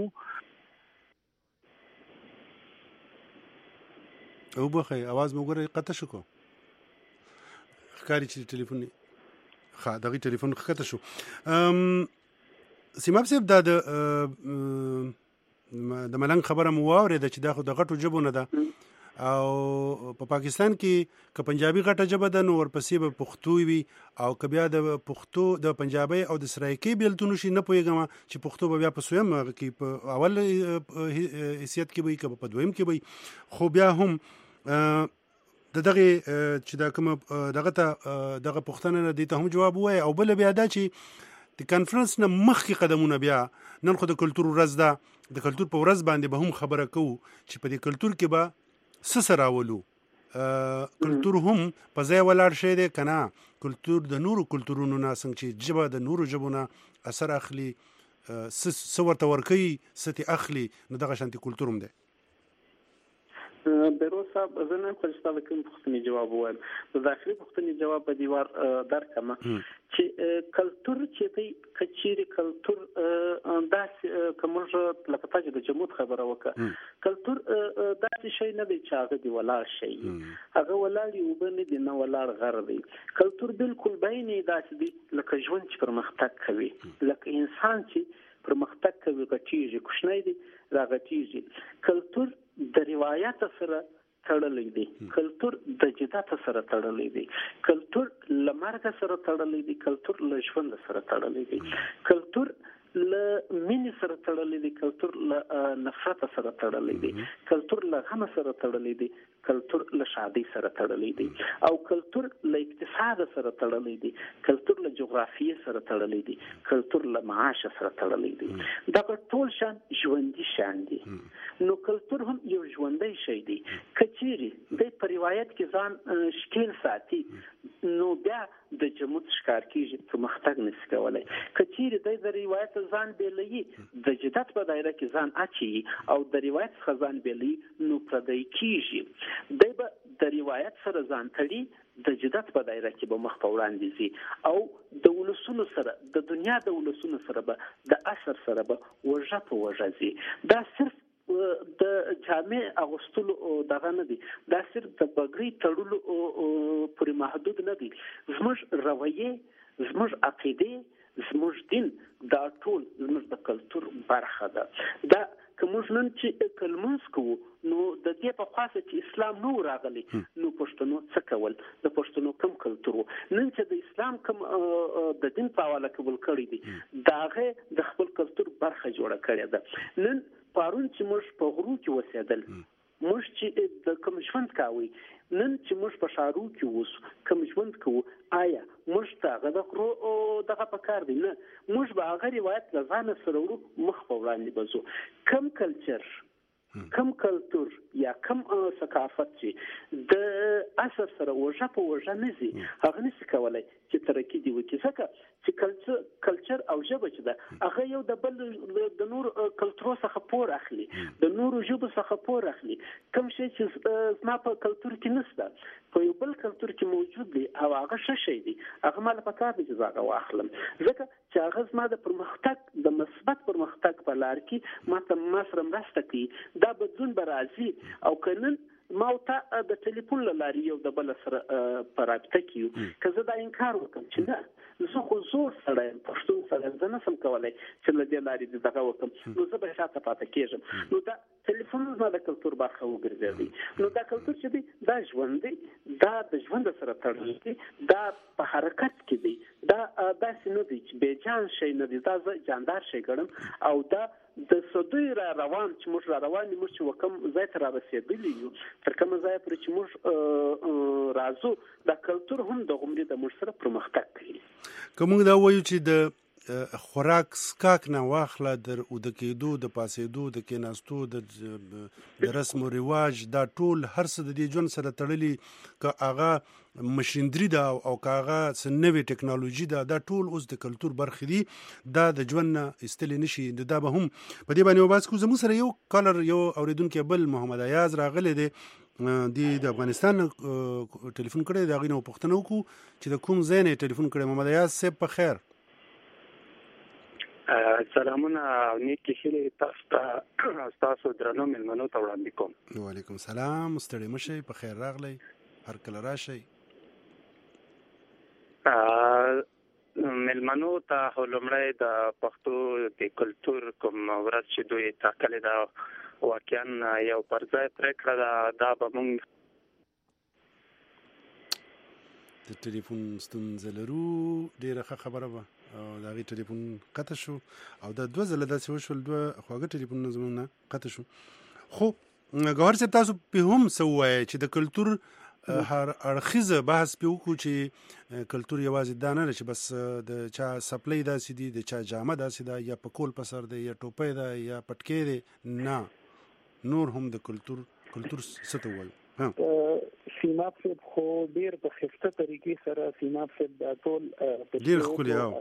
او بخی आवाज مو ګورئ قطع شو، کو ښکاري چې ټلیفون ښه دغه ټلیفون ښکته شو. سیماب صاحب دا د د ملنګ خبره مو واورېده چې دا خو د غټو ژبو نه ده، او په پاکستان کې که پنجابي غټه ژبه ده نو ورپسې به پښتو وي، او که بیا د پښتو د پنجابۍ او د سرایکۍ بېلتون شي، نه پوهېږم چې پښتو به بیا په سویم کې په اول حیثیت کې وي که په دویم کې وي. خو بیا هم د دغه چې دا کوم دغه ته دغه پوښتنه نه دي ته هم جواب ووایي. او بله بیا دا چې د کانفرنس نه مخکې قدمونه، بیا نن خو د کلتور ورځ ده، د کلتور په ورځ باندې به هم خبره کوو چې په دې کلتور کې به څه څه راولو. کلتور هم په ځای ولاړ شی دی که نه؟ کلتور د نورو کلتورونو نه، څنګه چې ژبه د نورو ژبو نه اثر اخلي، څه ورته ورکوي، څه ترې اخلي، نو دغه شانتې کلتور هم دی. بیروز صاحب زه نه خو چې تا د کوم پوښتنې جواب ووایم، د داخلي پوښتنې جواب په دیوار درکړم چې کلتور چې دی که چیرې کلتور داسې که موږ لکه تا چې د جمود خبره وکړه، کلتور داسې شی نه دی چې هغه دې ولاړ شي، هغه ولاړ یې اوبه نه دي، نه ولاړ غر دی. کلتور بالکل بین یې داسې دی لکه ژوند چې پرمختګ کوي، لکه انسان چې پرمختګ کوي، غټېږي، کوچنی دی راغټېږي. کلتور د روایت سره تړلی دی، کلتور د جدات سره تړلی دی، کلتور له مرګ سره تړلی دی، کلتور له ژوند سره تړلی دی. کلتور له مینې سره تړلی دی، کلتور له نفرت سره تړلی دی، کلتور له غم سره تړلی دی، کلتور له شادۍ سره تړلی دی، او کلتور له اقتصاد سره تړلی دی، کلتور له جغرافیې سره تړلی دی، کلتور له معاش سره تړلی دی. دا ټول شان ژوندي شان دي. نو کلتور هم یو ژوندی شی دی. کچيري د په روایت کې ځان شکیل ساتي نو بیا د جمود ښکار کیږي، پرمختګ نشي کولای. کچيري د روایت ځان بیلوي، د جدت په دایره کې ځان اچي او د روایت څخه ځان بیلوي نو پردی کیږي. دی به د روایت سره ځان تړي، د جدت په دایره کې به مخ په وړاندې ځي او د ولسونو سره، د دنیا د ولسونو سره به د اثر سره به وژه په وژه ځي. دا صرف د جامع اغوستلو دغه نه دي، دا صرف د بګړۍ تړلو پورې محدود نه دي. زموږ رویه، زموږ عقیده، زموږ دین، دا ټول زموږ د کلتور برخه ده. دا که موږ نن چې کلمونځ کوو نو د دې په خاصه چې اسلام نو راغلی نو پښتنو څه کول، د پښتنو کم کلتور نن چې د اسلام کم د دین په حواله قبول کړی دي، داغه د خپل کلتور برخه جوړه کړې ده. نن پرون چې موږ په غرو کې اوسېدل، موږ چې د کوم ژوند کاوه، نن چې موږ په شارو کې اوسو کوم ژوند کوو، آیا موږ ته هغه د غرو دغه پکار دی؟ نه، موږ به هغه روایت له ځانه سره وړو، مخ په وړاندې به ځو. کم کلچر، کم کلتور یا کم ثقافت چې د اثر سره وژه په وژه نه ځي، هغه نشي کولای چې ترقي دی وکړي. ځکه چې کلچر کلچر او ژبه چې ده هغه یو د بل د نور کلتورو څخه پور اخلي، د نورو ژبو څخه پور اخلي. کوم شی چې زما په کلتور کې نشته په یو بل کلتور کې موجود دی او هغه ښه شی دی، هغه مال په کار دی چې زه واخلم. ځکه چې هغه زما د پرمختګ، د مثبت پرمختګ په لار کې ماته ما سره مرسته کوي. دا بدلون به راځي. او کنن ما ته د ټلیفون له لارې یو د بل سره په رابطه کې که زه دا انکار وکړم چې نه زه خو زور سره یم، پښتون سره زه نشم کولی چې له دې لارې دې دغه وکړم، نو زه به شاته پاتې کېږم. نو دا ټلیفون زما د کلتور برخه وګرځېدی. نو دا کلتور چې دی دا ژوند دی، دا د ژوند سره تړلی دی، دا په حرکت کې دی، دا داسې نه دی چې بېجان شی نه دی، دا زه جاندار شی ګڼم. او دا د سدوی را روان چې موږ را روان یو، موږ چې وکم ځای ته را رسېدلي یو، تر کومه ځایه پورې چې موږ راځو دا کلتور هم د غومرې د موږ سره پرمختګ کوي. که موږ دا وایو چې د خوراک سکاک نه واخله، در اوده کېدو، د پاسېدو، د کېناستو، د رسم و رواج، دا ټول هر څه د دې ژوند سره تړلي، که هغه مشیندري ده او که هغه څه نوې ټکنالوژي ده، دا ټول اوس د کلتور برخې دي، دا د ژوند نه ایستلی نه شي. دا به هم په دې باندې وباس کړو. زموږ سره یو کالر، یو اورېدونکی بل محمد ایاز راغلی دی، د افغانستان ټلیفون کړی، د هغې نه پوښتنه وکړو چې د کوم ځای نه ټلیفون کړی. محمد ایاز صاحب په خیر؟ سلامونه او نیکې هیلې تاسو ته، ستاسو درنو مېلمنو ته وړاندې کوم. وعلیکم سلام، ستړي مه شئ، په خیر راغلی، هر کله راشئ. مېلمنو ته خو لومړی د پښتو د کلتور کوم ورځ چې دوی ټاکلې ده واقعا یو پر ځای پرېکړه ده. دا به مونږ د ټلیفون ستونزه لرو، ډېره ښه خبره وه او د هغې ټلیفون قطع شو او دا دوه ځله داسې وشول، دوه خواږه ټلیفونونه زموږ نه قطع شو. خو ګوهر صاحب تاسو پې هم څه ووایئ چې د کلتور هر اړخیزه بحث پې وکړو چې کلتور یوازې دا نه ده چې بس د چا سپلی داسې دي، د چا جامه داسې ده، یا په کول په سر دی، یا ټوپی ده، یا پټکی دی. نه، نور هم د کلتور کلتور څه ته وایو؟ سیماب صاحب خو ډیر په خسته طریقې سره سیماب صاحب دا ټول ډیر ښکلي او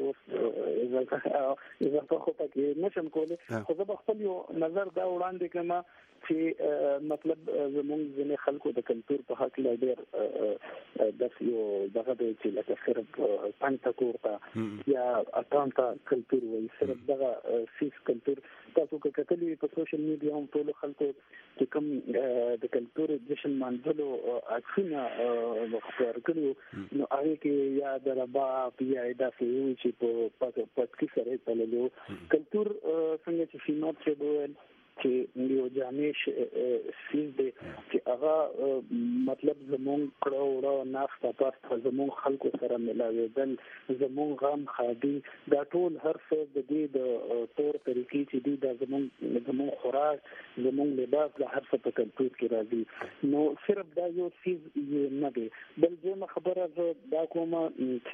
اضافه خو پکې نشم کولی، خو زه به خپل یو نظر دا وړاندې کړم چې مطلب زموږ ځینې خلکو د کلتور په هکله ډېر داسې یو دغه دی چې لکه صرف پنځ ته کور ته یا اتام ته کلتور وایي، صرف دغه سیس کلتور. تاسو که کتلي په سوشل میډیا هم ټولو خلکو چې کوم د کلتور جشن مانځلو عکسونه خپاره کړي، نو هغې کې یا د رباب یا داسې وي چې په پټکي سره یې تړلي. کلتور څنګه چې سیماب صاحب وویل چې یو جامع سیز دی چې هغه مطلب زمون کړه وړه نافته پاسته زمون خلکو سره ملاوېدل زمون غم خادي دا ټول هر څه د دې د تور طریقې چې دی دا زمون زمون خوراک زمون لباس د هر څه په کلتور کې راځي نو صرف دا یو سیز نه دی بل ځمه خبره زه دا کومه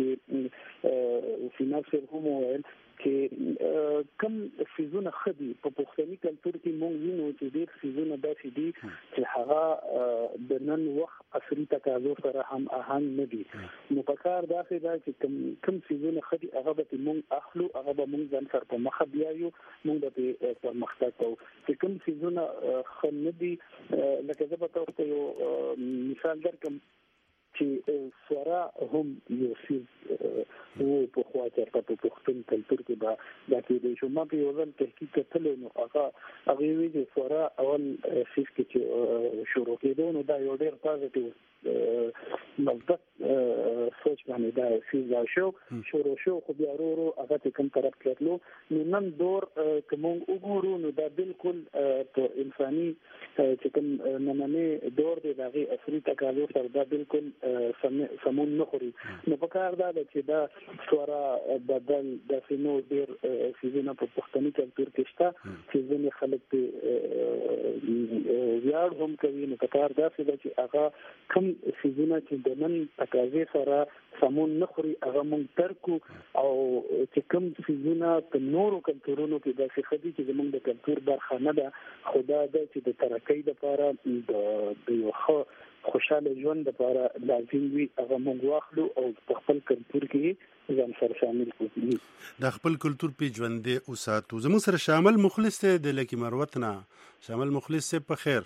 چې سینا سر هم ویل چې کم سیزونه خدي په پښتني کلتور کې مونږ وینو چې ډېر سیزونه داسې دي چې هغه د نن وخت عصري تقاضو سره هم آهنګ نه دي نو په کار داسې دا چې کم کم سیزونه خدي هغه به مونږ اخلو هغه به مونږ ځان سره په مخه بیایو مونږ به پرمختګ کوو چې کم سیزونه خن نه دي لکه زه به تاسو یو مثال درکم چې سورا هم یو سیز وو په خوا چرته په پښتون کلتور کې دا د دې شو ما په یو ځل تحقیق کړل نو هغه هغه وی چې سورا اول سیز کې چې شروع کېدو نو دا یو ډېر پازیټیو مثبت سوچ باندې دا سیز شو شروع شو خو بیا ورو هغه کوم طرف کړلو نو نن دور کوم وګورو نو دا بالکل په انساني چې کوم نننې دور دی دا غي عصري تقاضا سره دا بالکل سمون نه خوري نو په کار دا چې دا سورا بدل د سينو ډیر سيزونه په پښتني کلتور کې شته چې ځینې خلک په ویاړ هم کوي نو په کار دا چې هغه کوم سيزونه چې د نن تقاضا سره سمون نه خوري هغه مونږ ترکو او چې کوم سيزونه په نورو کلتورونو کې د خدي چې زمونږ د کلتور برخه نه ده خدا د چې د ترقۍ لپاره د یو خوشاله ژوند لپاره لازم وي هغه مونږ واخلو او په خپل کلتور کې ځان سره شامل کړو د خپل کلتور په ژوند دی او ساتو زموږ سره شامل مخلص ته د لکی مروت نه شامل مخلص سے په خیر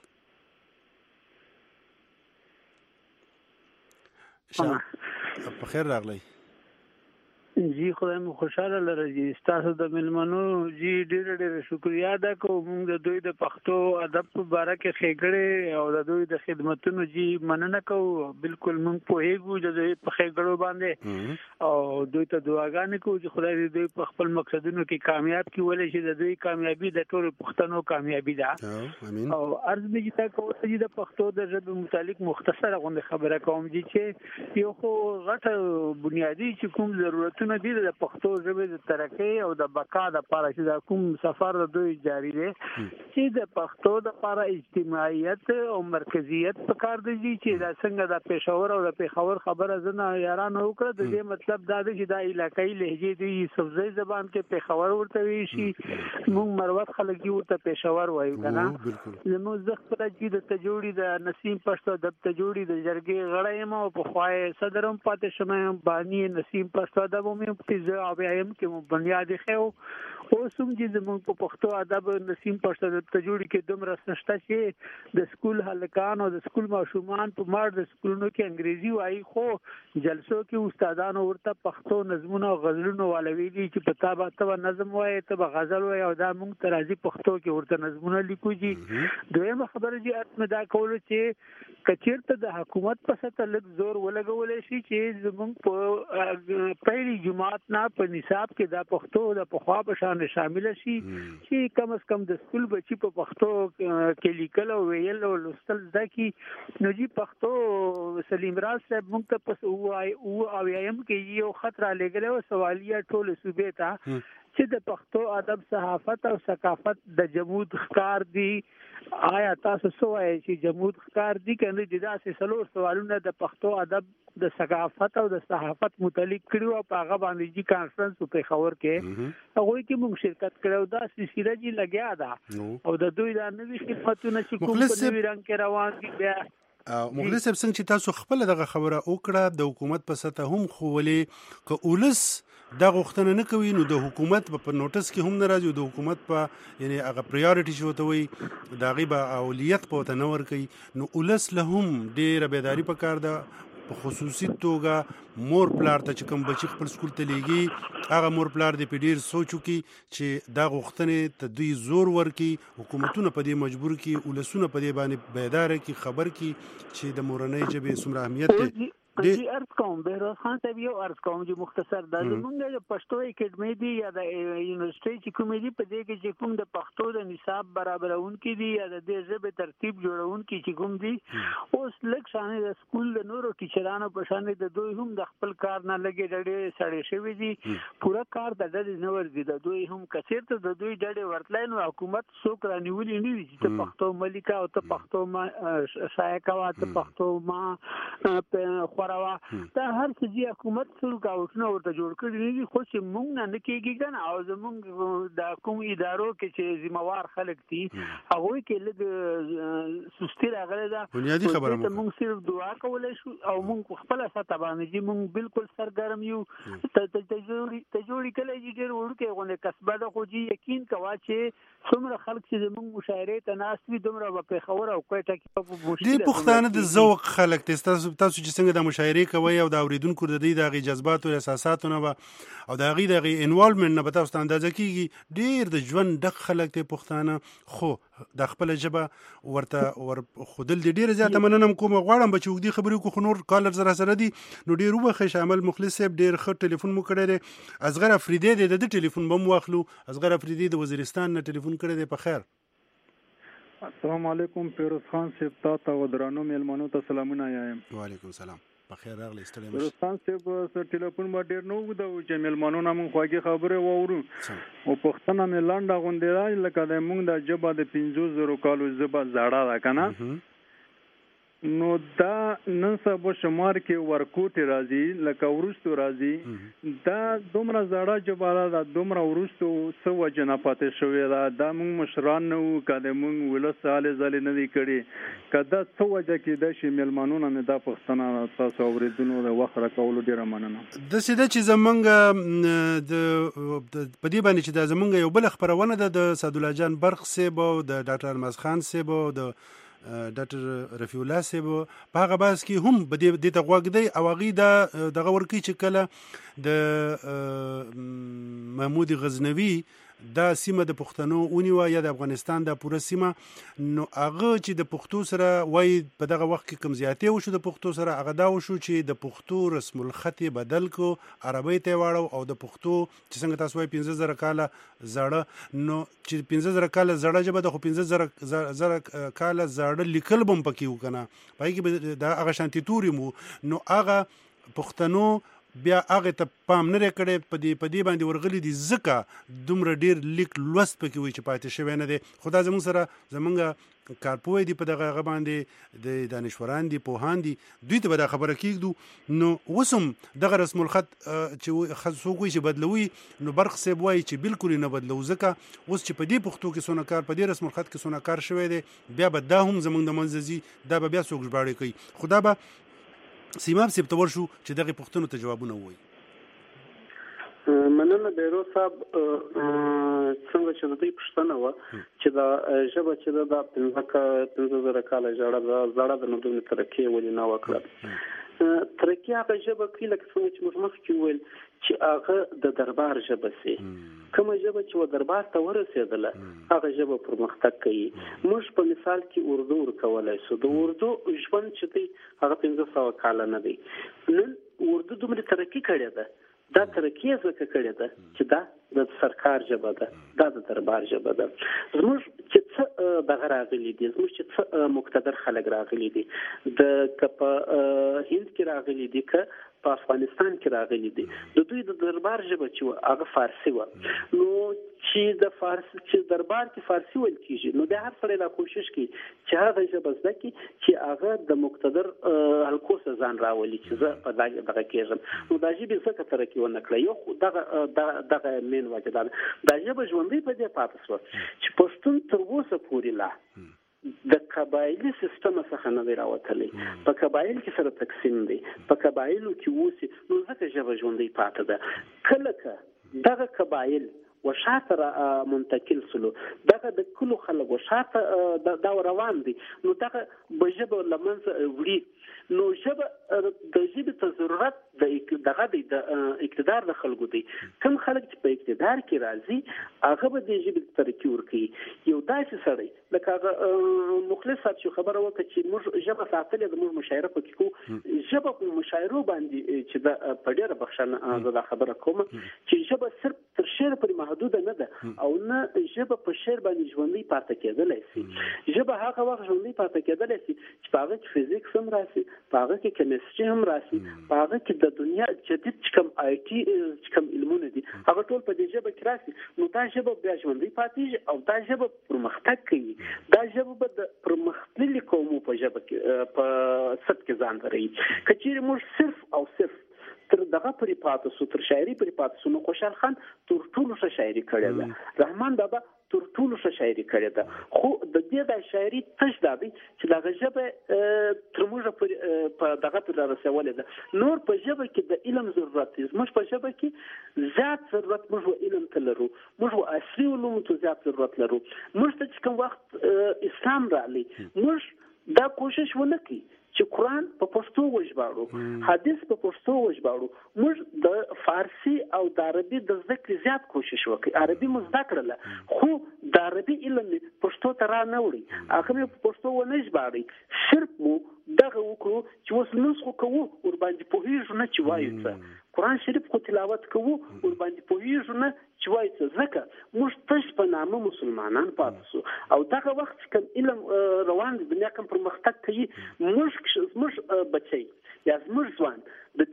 په خیر راغلی جی خدای مو خوشاله لره جی تاسو د ملمنو جی ډېر ډېر شکریا ادا کوم موږ د دوی د پښتو ادب په اړه کې خېګړې او د دوی د خدماتونو جی مننه کوو بالکل موږ په هیګو د دوی په خېګړو باندې او دوی ته دعاګانې کوو چې خدای دې دوی په خپل مقصدونو کې کامیاب کړي ولې چې د دوی کامیابی د ټول پښتنو کامیابی ده امين او عرض می جتا کوو چې د پښتو د ژبې متعلق مختصره غونډه خبره کوم جی چې یو خو غټه بنیادی چې کوم ضرورت نه دي د پښتو ژبې د ترقۍ او د بقا لپاره چې دا کوم سفر د دوی جاری دی چې د پښتو د لپاره اجتماعیت او مرکزیت په کار دی چې دا څنګه د پېښور او د پېښور خبره زنه یارانو وکړه د دې مطلب دا دی چې د علاقې لهجې دی سبزی زبان کې پېښور ورته وی شي موږ مروت خلک یو ته پېښور وایو کنه زموږ د خپل چې د تجوړي د نسیم پښتو د تجوړي د جرګې غړې مو په خوای صدرم پاتې شمه بانی نسیم پښتو د مې په ځای او ایم کې بنیادی خو او سم چې زموږ په پښتو ادب نسیم پښتو د تجوړي کې دومره سشته چې د سکول هلکان او د سکول ماشومان په مار د سکولونو کې انګریزي وایي خو جلسو کې استادانو ورته پښتو نظمونه او غزلونه ولوي دي چې په تابع ته نظم وایي ته غزل وایي او دا موږ ترازی پښتو کې ورته نظمونه لیکو دي دویمه خبره چې اتمه دا کول چې کچیرته د حکومت په سطح لږ زور ولګول شي چې زموږ په پهلي جماعت نه په نصاب کې د پښتو د پخوا په شان شامل شي چې کم از کم د سکول بچي په پښتو کې لیکل او ویل او لوستل ځکه نو جی پښتو سلیم راز صاحب موږ ته پس او او ایم کې یو خطر لګل او سوالیه ټول صوبې ته چې د پښتو ادب صحافت او ثقافت د جمود ښکار دي آیا تاسو سوای چې جمود ښکار دي کنه د داسې سلور سوالونه د پښتو ادب د ثقافت او د صحافت متعلق کړو او هغه باندې جی کانفرنس په خبر کې هغه کې موږ شرکت کړو دا سلسله جی لګیا ده او د دوی د نوې خدماتونه چې کوم په نوې رنګ کې روان دي بیا مخلص څنګه چې تاسو خپل دغه خبره وکړه د حکومت په سطح هم خولې ک اولس دا غوښتنه نه کوي نو د حکومت په نوټس کې هم ناراضي د حکومت په یعنی هغه پریورټی شوته وي دا غیبه اولیت په تنور کوي نو اولس له هم ډیره بیداری په کار ده په خصوصي توګه مور پلار ته چې کوم بچی خپل سکول ته لیږي هغه مور پلار دې په ډیر سوچو کې چې دا غوښتنې ته دوی زور ورکي حکومتونه په دې مجبور کی اولسونه په دې باندې بیدار کی خبر کی چې د مورنۍ ژبې څومره اهمیت دی جی ارز کوم بهروز خان صاحب یو ارز کوم چې مختصر د زمونږ د پښتو اکیډمي دی یا د یونیورسيټي چې کوم دی په دې کې چې کوم د پښتو د نصاب برابرونکي دي یا د دې ژبې ترتیب جوړونکي چې کوم دي اوس لږ شانې د سکول د نورو ټیچرانو په شانې د دوی هم د خپل کار نه لګي ډډې سړې شوي دي پوره کار د ډډې نه ورځي د دوی هم کثیر ته د دوی ډډې ورتلای نو حکومت څوک رانیولي نه دي چې پښتو ملیکا او ته پښتو ما شایکا او ته پښتو ما خوروا دا هر څه حکومت سره کاوټنه ورته جوړ کړی دي خو چې مونږ نه کېږي کنه او زمونږ د کوم ادارو کې چې ذمہوار خلک دي هغه کې لږ سستی راغلی دا بنیادی خبره مونږ صرف دعا کولای شو او مونږ خپل ساته باندې چې مونږ بالکل سرګرم یو ته تجربه تجربه کله چې ډېر ورکه غونډه کسبه د خو جی یقین کوا چې څومره خلک چې مونږ مشاعره ته ناسوي دومره په خبره او کوټه کې په مشکل دي پښتانه د ذوق خلک تاسو تاسو چې څنګه د مشاعره کوي او د اوریدونکو د دې د جذبات او احساساتو نه او د غي د انوالومنت نه به تاسو اندازه کیږي ډیر د ژوند د خلک ته پښتانه خو د خپل ژبه ورته ور خودل د ډیر زیاته مننم کوم غواړم به چې وګړي خبرې کو خنور کالر زرا سره دي نو ډیر وبخښ شامل مخلص صاحب ډیر خ ټلیفون مو کړی اصغر افریدی د د ټلیفون بم واخلو اصغر افریدی د وزیرستان نه ټلیفون کړی دی په خیر السلام علیکم پیروز خان صاحب تاسو او درانو میلمنو ته سلامونه وایم وعلیکم السلام په خیر راغلی ستړي پیروز خان صاحب سره ټلیفون ما ډیر نو ودا چې میلمنو نامو خواږه خبره وورو او پښتنه مې لاندې غونډه راځي لکه د مونږ د جبا د پنځوس زره کالو زبا زړه ده کنه نو دا نن سبا شمار کې ورکوټ راځي لکه ورستو راځي دا دومره زړه جباله دا دومره ورستو څو وجنه پاتې شوې دا د مونږ مشران نو کده مونږ ولساله ځل نه دی کړي کدا څو وجه کې د شمیلمانو نه دا پښتنه تاسو اوریدونو د وخت راکول ډیره مننه د سیده چې زمونږ د په دې باندې چې د زمونږ یو بل خبرونه ده د سعد الله جان برخ سیب او د ډاکټر الماس خان سیب او د ډاکټر رفیع الله صاحب په هغه باس کې هم به دې ته غوږ دی او هغه د دغه ورکی چې کله د محمود غزنوي دا سیمه د پښتنو اونیو یا د افغانستان د پوره سیمه نو هغه چې د پښتو سره وای په دغه وخت کې کم زیاتې وشو د پښتو سره هغه دا وشو چې د پښتو رسم الخط بدل کو عربی ته واړو او د پښتو چې څنګه تاسو وای پنځه زره کاله زړه نو چې پنځه زره کاله زړه جبه د خو پنځه زره زره کاله زړه لیکل بم پکې وکنه پای کې د هغه شانتي توري مو نو هغه پښتنو بیا هغه ته پام نه کړي په دې په دې باندې ورغلي دي ځکه دومره ډیر لیک لوست پکې وي چې پاتې شوی نه دي خدا زموږ سره زمونږ کارپوی دی په دغه غ باندې د دانشوران دي پوهان دي دوی ته به دا خبره کیږي نو وسم دغه رسم الخط چې خصوصو کوی چې بدلوي نو برخ سیب وای چې بالکل نه بدلو ځکه اوس چې په دې پښتو کې سونه کار په دې رسم الخط کې سونه کار شوی دی بیا به دا هم زمونږ د منځزي دا به بیا څوک ژباړي کوي خدا به سیماب سیب تور شو چې دغه پښتنو ته جوابونه وایي مننه بیرو صاحب څنګه چې د دې پښتنه و چې دا ژبه چې دا پنځه زره کاله جوړه زړه د نوو ترکیه ولې نه وکړه ترکیه هغه ژبه کې لکه څنګه چې موږ مخکې ویل چې هغه د دربار ژبه سي کومه ژبه چې و دربار ته ورسېدله هغه ژبه پرمختګ کوي موږ په مثال کې اردو ورکولای شو د اردو ژوند چې دی هغه پنځه سوه کاله نه دی نن اردو دومره ترقي کړې ده دا ترقی ځکه کړې ده چې دا د سرکار ژبه ده دا د دربار ژبه ده زموږ چې څه دغه راغلي دي زموږ چې څه مقتدر خلک راغلي دي د کپ هند کې راغلي دي که په افغانستان کې راغلي دي د دوی د دربار ژبه چې هغه فارسی و نو چې د فارسی چې دربار کې فارسی ویل کیږي نو د هر سره لا کوشش کوي چې هغه ژبه زده کړي چې هغه د مقتدر حلقو څخه ځان راولي چې زه په دغه کېږم نو دا ژبه څه ترقی ونه کړی یو دغه دغه مين وجه دا د ژبه ژوندۍ په دې پاتې شو چې پښتون تر اوسه پورې لا د قبایلی سیستم څخه نه راوتلی په قبایل کې سره تقسیم دي په قبایلو کې اوسې نو ځکه ژبه ژوندۍ پاتې ده کله که دغه قبایل وشاته را منتقل سلو دغه د کلو خلک وشاته دا روان دي نو دغه بجبه لمنځه وړي نو ژبه د ژبې ته ضرورت د دغه د اقتدار د خلکو دی کوم خلک چې په اقتدار کې راځي هغه به د ژبې ترقي ورکړي یو داسې سړی لکه هغه مخلص صاحب چې خبره وکړه چې موږ ژبه ساتلې د موږ مشاعره پکې کوو ژبه په مشاعرو باندې چې د په ډېره بخښنه زه دا خبره کوم چې ژبه صرف تر شعر پورې محدوده نه ده او نه ژبه په شعر باندې ژوندۍ پاتې کېدلی شي ژبه هغه وخت ژوندۍ پاتې کېدلی شي چې په هغه کې فزیکس هم راشي په هغه کې کیمستري هم راشي په هغه کې د دنیا جدید چې کوم آی ټي چې کوم علمونه دي هغه ټول په دې ژبه کې راشي نو دا ژبه بیا ژوندۍ پاتېږي او دا ژبه پرمختګ کوي دا ژبه به د پرمختللي قومو په ژبه کې په سطح کې ځان لري که چیرې موږ صرف او صرف تر دغه پرې پاتې سو تر شاعري پرې پاتې سو نو خوشحال خان تر ټولو ښه شاعري کړې ده رحمان بابا تر ټولو ښه شاعري کړې ده خو د دې د شاعري تش دا دی چې دغه ژبه تر موږ په دغه پرې رسولې ده نور په ژبه کې د علم ضرورت دی موږ په ژبه کې زیات ضرورت موږ علم ته لرو موږ عصري علومو ته زیات ضرورت لرو موږ ته چې کوم وخت اسلام راغلی موږ دا کوشش ونه کوي چې قرآن په پښتو وژباړو حدیث په پښتو وژباړو موږ د فارسی او د عربي د زده کړې زیات کوشش وکړو عربي مو زده کړله خو د عربي علم پښتو ته را نه وړي هغه مې په پښتو ونه ژباړي صرف مو دغه وکړو چې اوس نسخه کوو ور باندې پوهېږو نه چې وایو څه قرآن شریف خو تلاوت کوو ور باندې پوهېږو نه چې وایو څه ځکه موږ تش په نامه مسلمانان پاتې سو او دغه وخت چې کوم علم روان دی دنیا کوم پرمختګ کوي موږ زموږ بچی یا زموږ ځوان د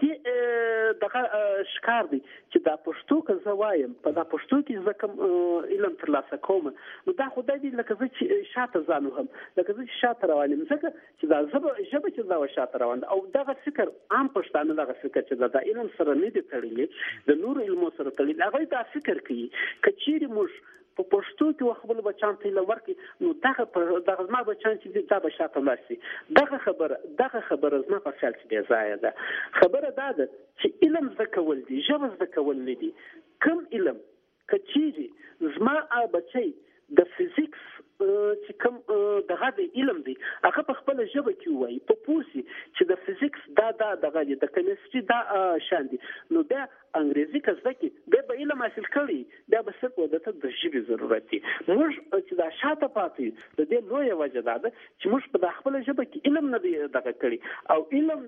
دې دغه ښکار دی چې دا پښتو که زه وایم په دا پښتو کې زه کوم علم ترلاسه کوم نو دا خو دا دی لکه زه چې شاته ځان وهم لکه زه چې شاته روان یم ځکه چې دا ژبه ژبه چې دا شاته روان ده او دغه فکر عام پښتانه دغه فکر چې دا علم سره نه دی تړلی د نور علمو سره تړلی هغه دا فکر کوي که چیرې موږ په پښتو کې خپل بچان ته لور کې نو دغه دغه ما بچان چې دا به شاته لاسي دغه خبره دغه خبره زما په خیال کې دی ځای ده خبره دا ده چې علم زکول دي ژبه زکول نه دي کوم علم کچېږي زما بچي د فزیکس چې کوم دغه د علم دی هغه په خپل ژبه کې وایي په پوسی چې د فزیکس دا دا دغه د کیمستري دا شان دي نو دا انګریزي کزده کې د به علم حاصل کړي دا به صرف ودته د ژبې ضرورت دی موږ چې دا شاته پاتې د دې لویه وجه دا ده چې موږ په خپل ژبه کې علم نه دی دغه کړي او علم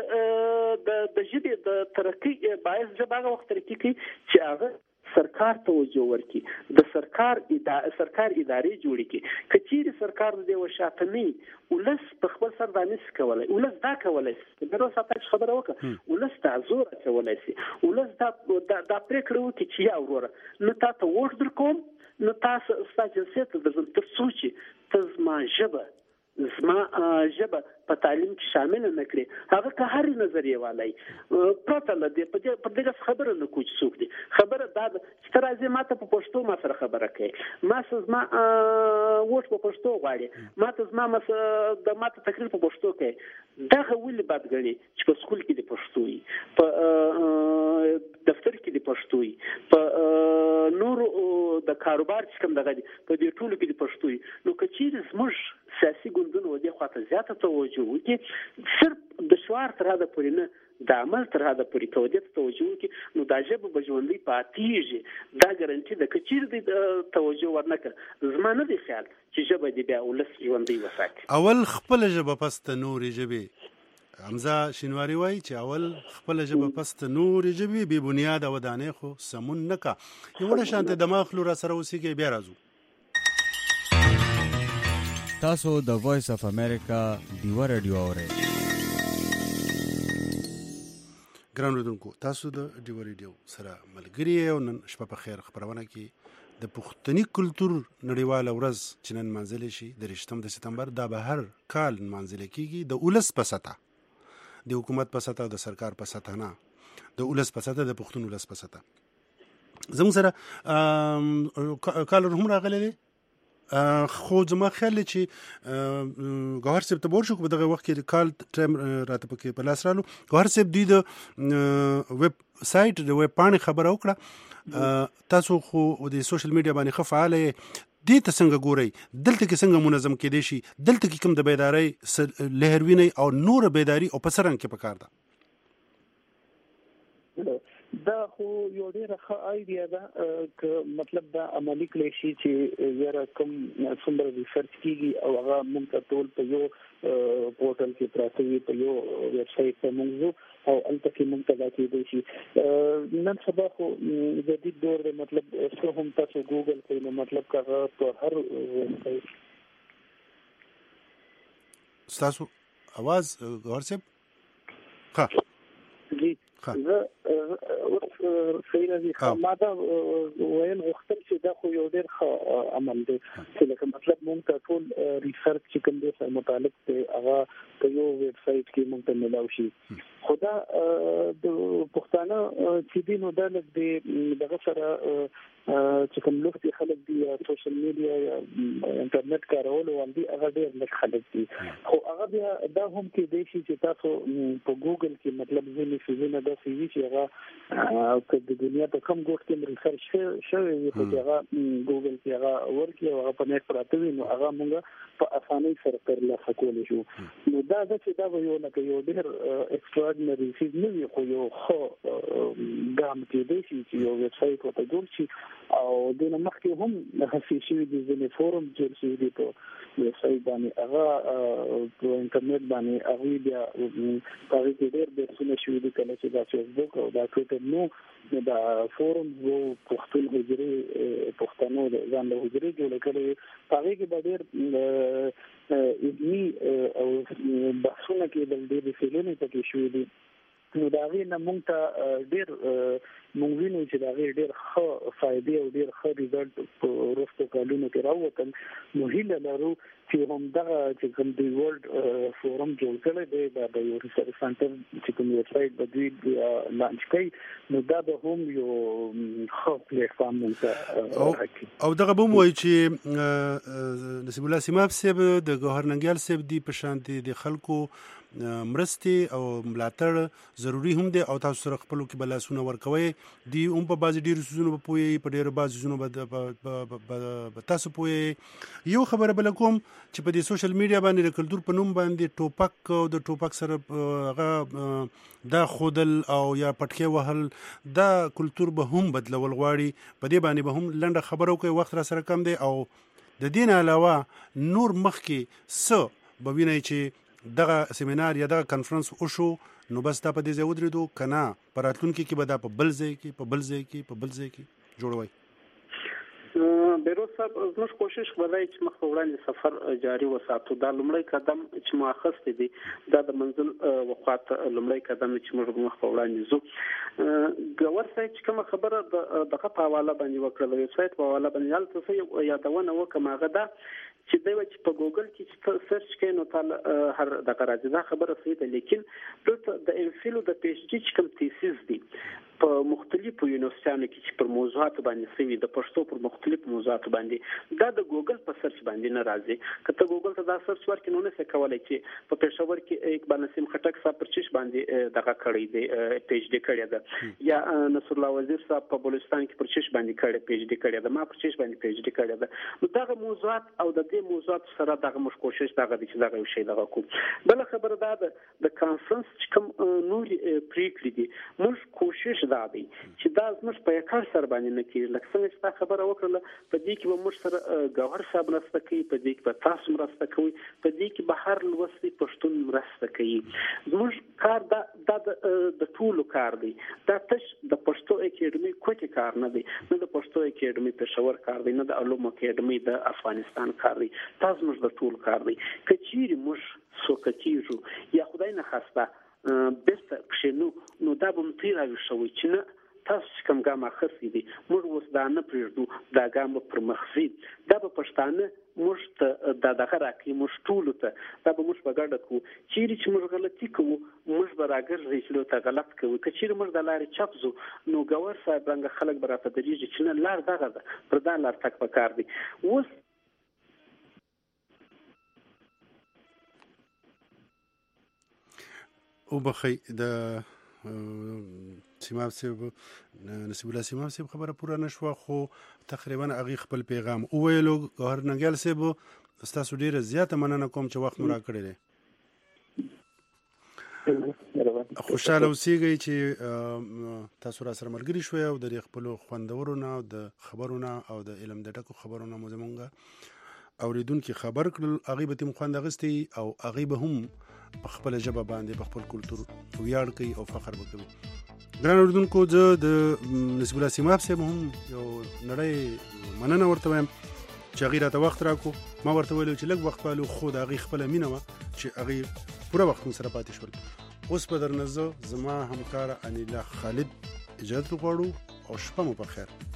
د د ژبې د ترقی باعث ژبه هغه وخت ترقی کوي چې هغه سرکار توجه ورکي د سرکار ادارې سرکار ادارې جوړې کی کچېری سرکار دې وشاته نه ولس په خپل سر باندې کولای ولس دا کولای د روسه تاسو خبره وکړه ولس دا زور کولای شي ولس دا دا پریکړه وکړي چې یا وروره نه تاسو وښ در کوم نه تاسو ستاسو سیت د تر سوچي تزما ژبه زما ژبه په تعلیم کې شامل نه کړي هغه که هر نظریه والای پروت له دې په دې خبره نه کوي څوک دي خبره دا چې تر ازه ماته په پښتو ما سره خبره کوي ما زما وښ په پښتو غواړي ماته زما مس د ماته تقریر په پښتو کوي دا ولې بد غړي چې په سکول کې د پښتو وي په دفتر کې د پښتو وي په نور د کاروبار چې کوم دغه په دې ټولو کې د پښتو وي نو کچېر زموږ سیاسي ګوندونو ودې خواته زیاته توجه وکړي صرف د شعار تر هدا پورې نه د عمل تر هدا پورې توجه توجه وکړي نو دا ژبه به ژوندۍ پاتېږي دا ګارانټي ده کچېر د توجه ورنکړه زما نه دی خیال چې ژبه دې بیا ولس ژوندۍ وساتي اول خپل ژبه پس ته نورې ژبې حمزه شینواری وایي چې اول خپل ژبه پس ته نورې ژبې بې بنیاده ودانې خو سمون نه کا یوه شانته دماغ لو را سره اوسېږي بیا راځو تاسو د وایس اف امریکا دیوه رادیو اورئ ګران اوریدونکو تاسو د دیوه رادیو سره ملګري او نن شپه په خیر خبرونه کې د پښتني کلتور نړیواله ورځ چې نن نمانځل شي د شپږم د سپتمبر دا به هر کال نمانځل کیږي د ولس په سطح د حکومت په سطح د سرکار په سطح نه د ولس په سطح د پښتون ولس په سطح زموږ سره کالر هم راغلی دی خو زما خیال چې ګوهر صاحب ته ورشو په دغه وخت کې کال ټایم راته پکې په لاس رالو. ګوهر صاحب دوی د ویب سایټ د ویب پاڼې خبره وکړه. تاسو خو د سوشل میډیا باندې ښه فعاله یې، دې ته څنګه ګورئ؟ دلته کې څنګه منظم کېدی شي؟ دلته کې کوم د بیدارۍ لهر وینئ او نور بیداری او په څه رنګ کې پکار ده؟ دا خو یو ډیره ښه آیډیا ده که مطلب دا عملي کړی شي چې یاره کوم څومره ریسرچ کیږي او هغه موږ ته ټول په یو پورټل کې پراته وي، په یو ویب سایټ ته موږ ځو او هلته کې موږ ته دا کېدی شي. نن سبا خو جدید دور دی، مطلب څه هم تاسو ګوګل کوئ نو مطلب که هغه په هر ویب سایټ. ستاسو اواز ګوهر صاحب؟ ښه جی زه اوس صحیح راځي. ما دا ویل غوښتل چې دا خو یو ډېر ښه عمل دی چې لکه مطلب موږ ته ټول ریسرچ چې کوم دی سره متعلق دی هغه په یو ویب سایټ کې موږ ته میلاو شي. خو دا د پښتانه چې دي نو دا لږ دی دغه سره چې کوم لوښتي خلک دي یا سوشل میډیا یا انټرنیټ کارولو والدي هغه ډېر لږ خلک دي. خو هغه بیا دا هم کېدی شي چې تاسو په ګوګل کې مطلب ځینې څیزونه داسې وي چې هغه که د دنیا په کوم ګوټ کې ریسرچ شوی وي چې هغه ګوګل کې هغه ورکړي او هغه په نیټ پراته وي نو هغه موږ په اسانۍ سره ترلاسه کولی شو. نو دا ده چې دا به یو لکه یو ډېر ایکسټراډینري څیز نه وي، خو یو ښه ګام کېدی شي چې یو ویب سایټ ورته جوړ شي او دې نه مخکې هم هڅې شوي دي ځینې فورم جوړ شوي دي په ویب سایټ باندې، هغه په انټرنیټ باندې هغوی بیا په هغې کې ډېر بحثونه شوي دي. کله چې دا فیسبوک او دا ټویټر نو نو دا فورم و پښتون حجرې پښتنو ځان له حجرې جوړې کړې، په هغې کې به ډېر علمي او بحثونه کېدل، ډېرې څېړنې پکې شوي دي. نو د هغې نه موږ ته ډېر موږ وینو چې د هغې ډېر ښه فایدې او ډېر ښه ریزلټ په وروستو کلونو کې راووتل. نو هیله لرو چې همدغه چې کوم دوی ورلډ فورم جوړ کړی دی دا د یو ریسرچ سنټر چې کوم ویب سایټ به دوی لانچ کوي نو دا به هم یو ښه پلیټفارم موږ ته راکړي. او دغه به هم وایي چې نصیب الله سیماب صاحب د ګوهر ننګیال صاحب دي په شانتې د خلکو مرستې او ملاتړ ضروری هم دی او تاسو سره خپلو کې به لاسونه ورکوئ. دي هم په بعضې ډېرو څیزونو به پوهیږي، په ډېرو بعضې څیزونو به تاسو پوهیږئ. یو خبره بله کوم چې په دې سوشل میډیا باندې د کلتور په نوم باندې ټوپک او د ټوپک سره هغه دا خودل او یا پټکې وهل دا کلتور به هم بدلول غواړي. په دې باندې به هم لنډه خبره وکړئ، وخت را سره کم دی. او د دې نه علاوه نور مخکې څه به وینئ چې دغه سیمینار یا دغه کنفرنس وشو نو بس دا په دې ځای ودرېدو که نه په راتلونکي کې به دا په بل ځای کې په بل ځای کې په بل ځای کې جوړوئ؟ بیروز صاحب زموږ کوشش به دی چې مخ په وړاندې سفر جاري وساتو. دا لومړی قدم چې مو اخیستی دی دا د منزل وقات لومړی قدم چې موږ مخ په وړاندې ځو. ګوهر صاحب چې کومه خبره دغه په حواله باندې وکړه د ویب سایټ په حواله باندې هلته څه یادونه وکړم هغه دا چې دی چې په ګوګل کې چې سرچ کوي نو تعالی هر دغه راځي. دا خبره صحیح ده، لیکن دلته د ایم فیل او د پی ایچ ډي چې کوم تیسیس دي په مختلفو یونیورسيټانو کې چې پر موضوعات باندې سوي د پښتو پر مختلف موضوعات باندې دا د ګوګل په سرچ باندې نه راځي. کته ګوګل ته دا سرچ ورکړي نو نه څه کولای چې په پېښور کې اقبال نسیم خټک صاحب پر چش باندې دغه کړی دی پی ایچ ډي کړی ده، یا نصر الله وزیر صاحب په بلوچستان کې پر چش باندې کړی پی ایچ ډي کړی ده، ما پر چش باندې پی ایچ ډي کړی ده. نو دغه موضوعات او د دې موضوعات سره دغه مش کوشش دغه دي چې دغه یو شی دغه کو. بل خبره دا ده د کانفرنس چې کوم نور پریکړې دي موږ کوشش دا دی چې دا زموږ په یکار سره باندې نه کېږي. لکه څنګه چې تا خبره وکړله په دې کې به موږ سره ګوهر صاحب مرسته کوي، په دې کې به تاسو مرسته کوئ، په دې کې به هر لوستی پښتون مرسته کوي. زموږ کار دا د ټولو کار دی، دا تش د پښتو اکیډمي کوټې کار نه دی، نه د پښتو اکیډمي پېښور کار دی، نه د علومو اکیډمي د افغانستان کار دی، دا زموږ د ټولو کار دی. که چیرې موږ سوکتیږو یا خدای نخواسته بیرته کښېنو نو دا به مو ترې راویښوي چې نه تاسو چې کوم ګام اخیستی دی موږ اوس دا نه پرېږدو، دا ګام به پر مخ ځي. دا به پښتانه موږ ته دا دغه راکړي، موږ ټولو ته دا به موږ په ګډه کوو. چیرې چې موږ غلطي کوو موږ به راګرځئ چې لو ته غلط کوو. که چیرې موږ د لارې چپ ځو نو ګوهر صاحب رنګه خلک به راته درېږي چې نه لار دغه ده، پر دا لار تګ پکار دی. اوس او بخی د سیماب صاحب نصیب الله سیماب صاحب خبره پوره نشوه خو تقریبا هغه خپل پیغام او ویلو ګوهر ننګیال صاحب تاسو ډیره زیاته مننه کوم چې وخت مو راکړی دی. خوشاله اوسئ چې تاسو را سره ملګري شوي او د خپل خوندورونه او د خبرونه او د علم د ټکو خبرونه مو زمونږ اوریدونکو خبر کړل. هغه به تم خوند اغستی او هغه به هم په خپل ژبه باندې په خپل کلتور ویاړ کوي او فخر وکوي. ګران اوریدونکو زه د نصیب الله سیماب صاحب هم یو نړۍ مننه ورته وایم چې هغې راته وخت راکړو. ما ورته ویلو چې لږ وخت پالو خو د هغې خپله مینه وه چې هغې پوره وخت مو سره پاتې شول. اوس به درنه زه زما همکاره انیلا خالد اجازت غواړو او شپه مو په خیر.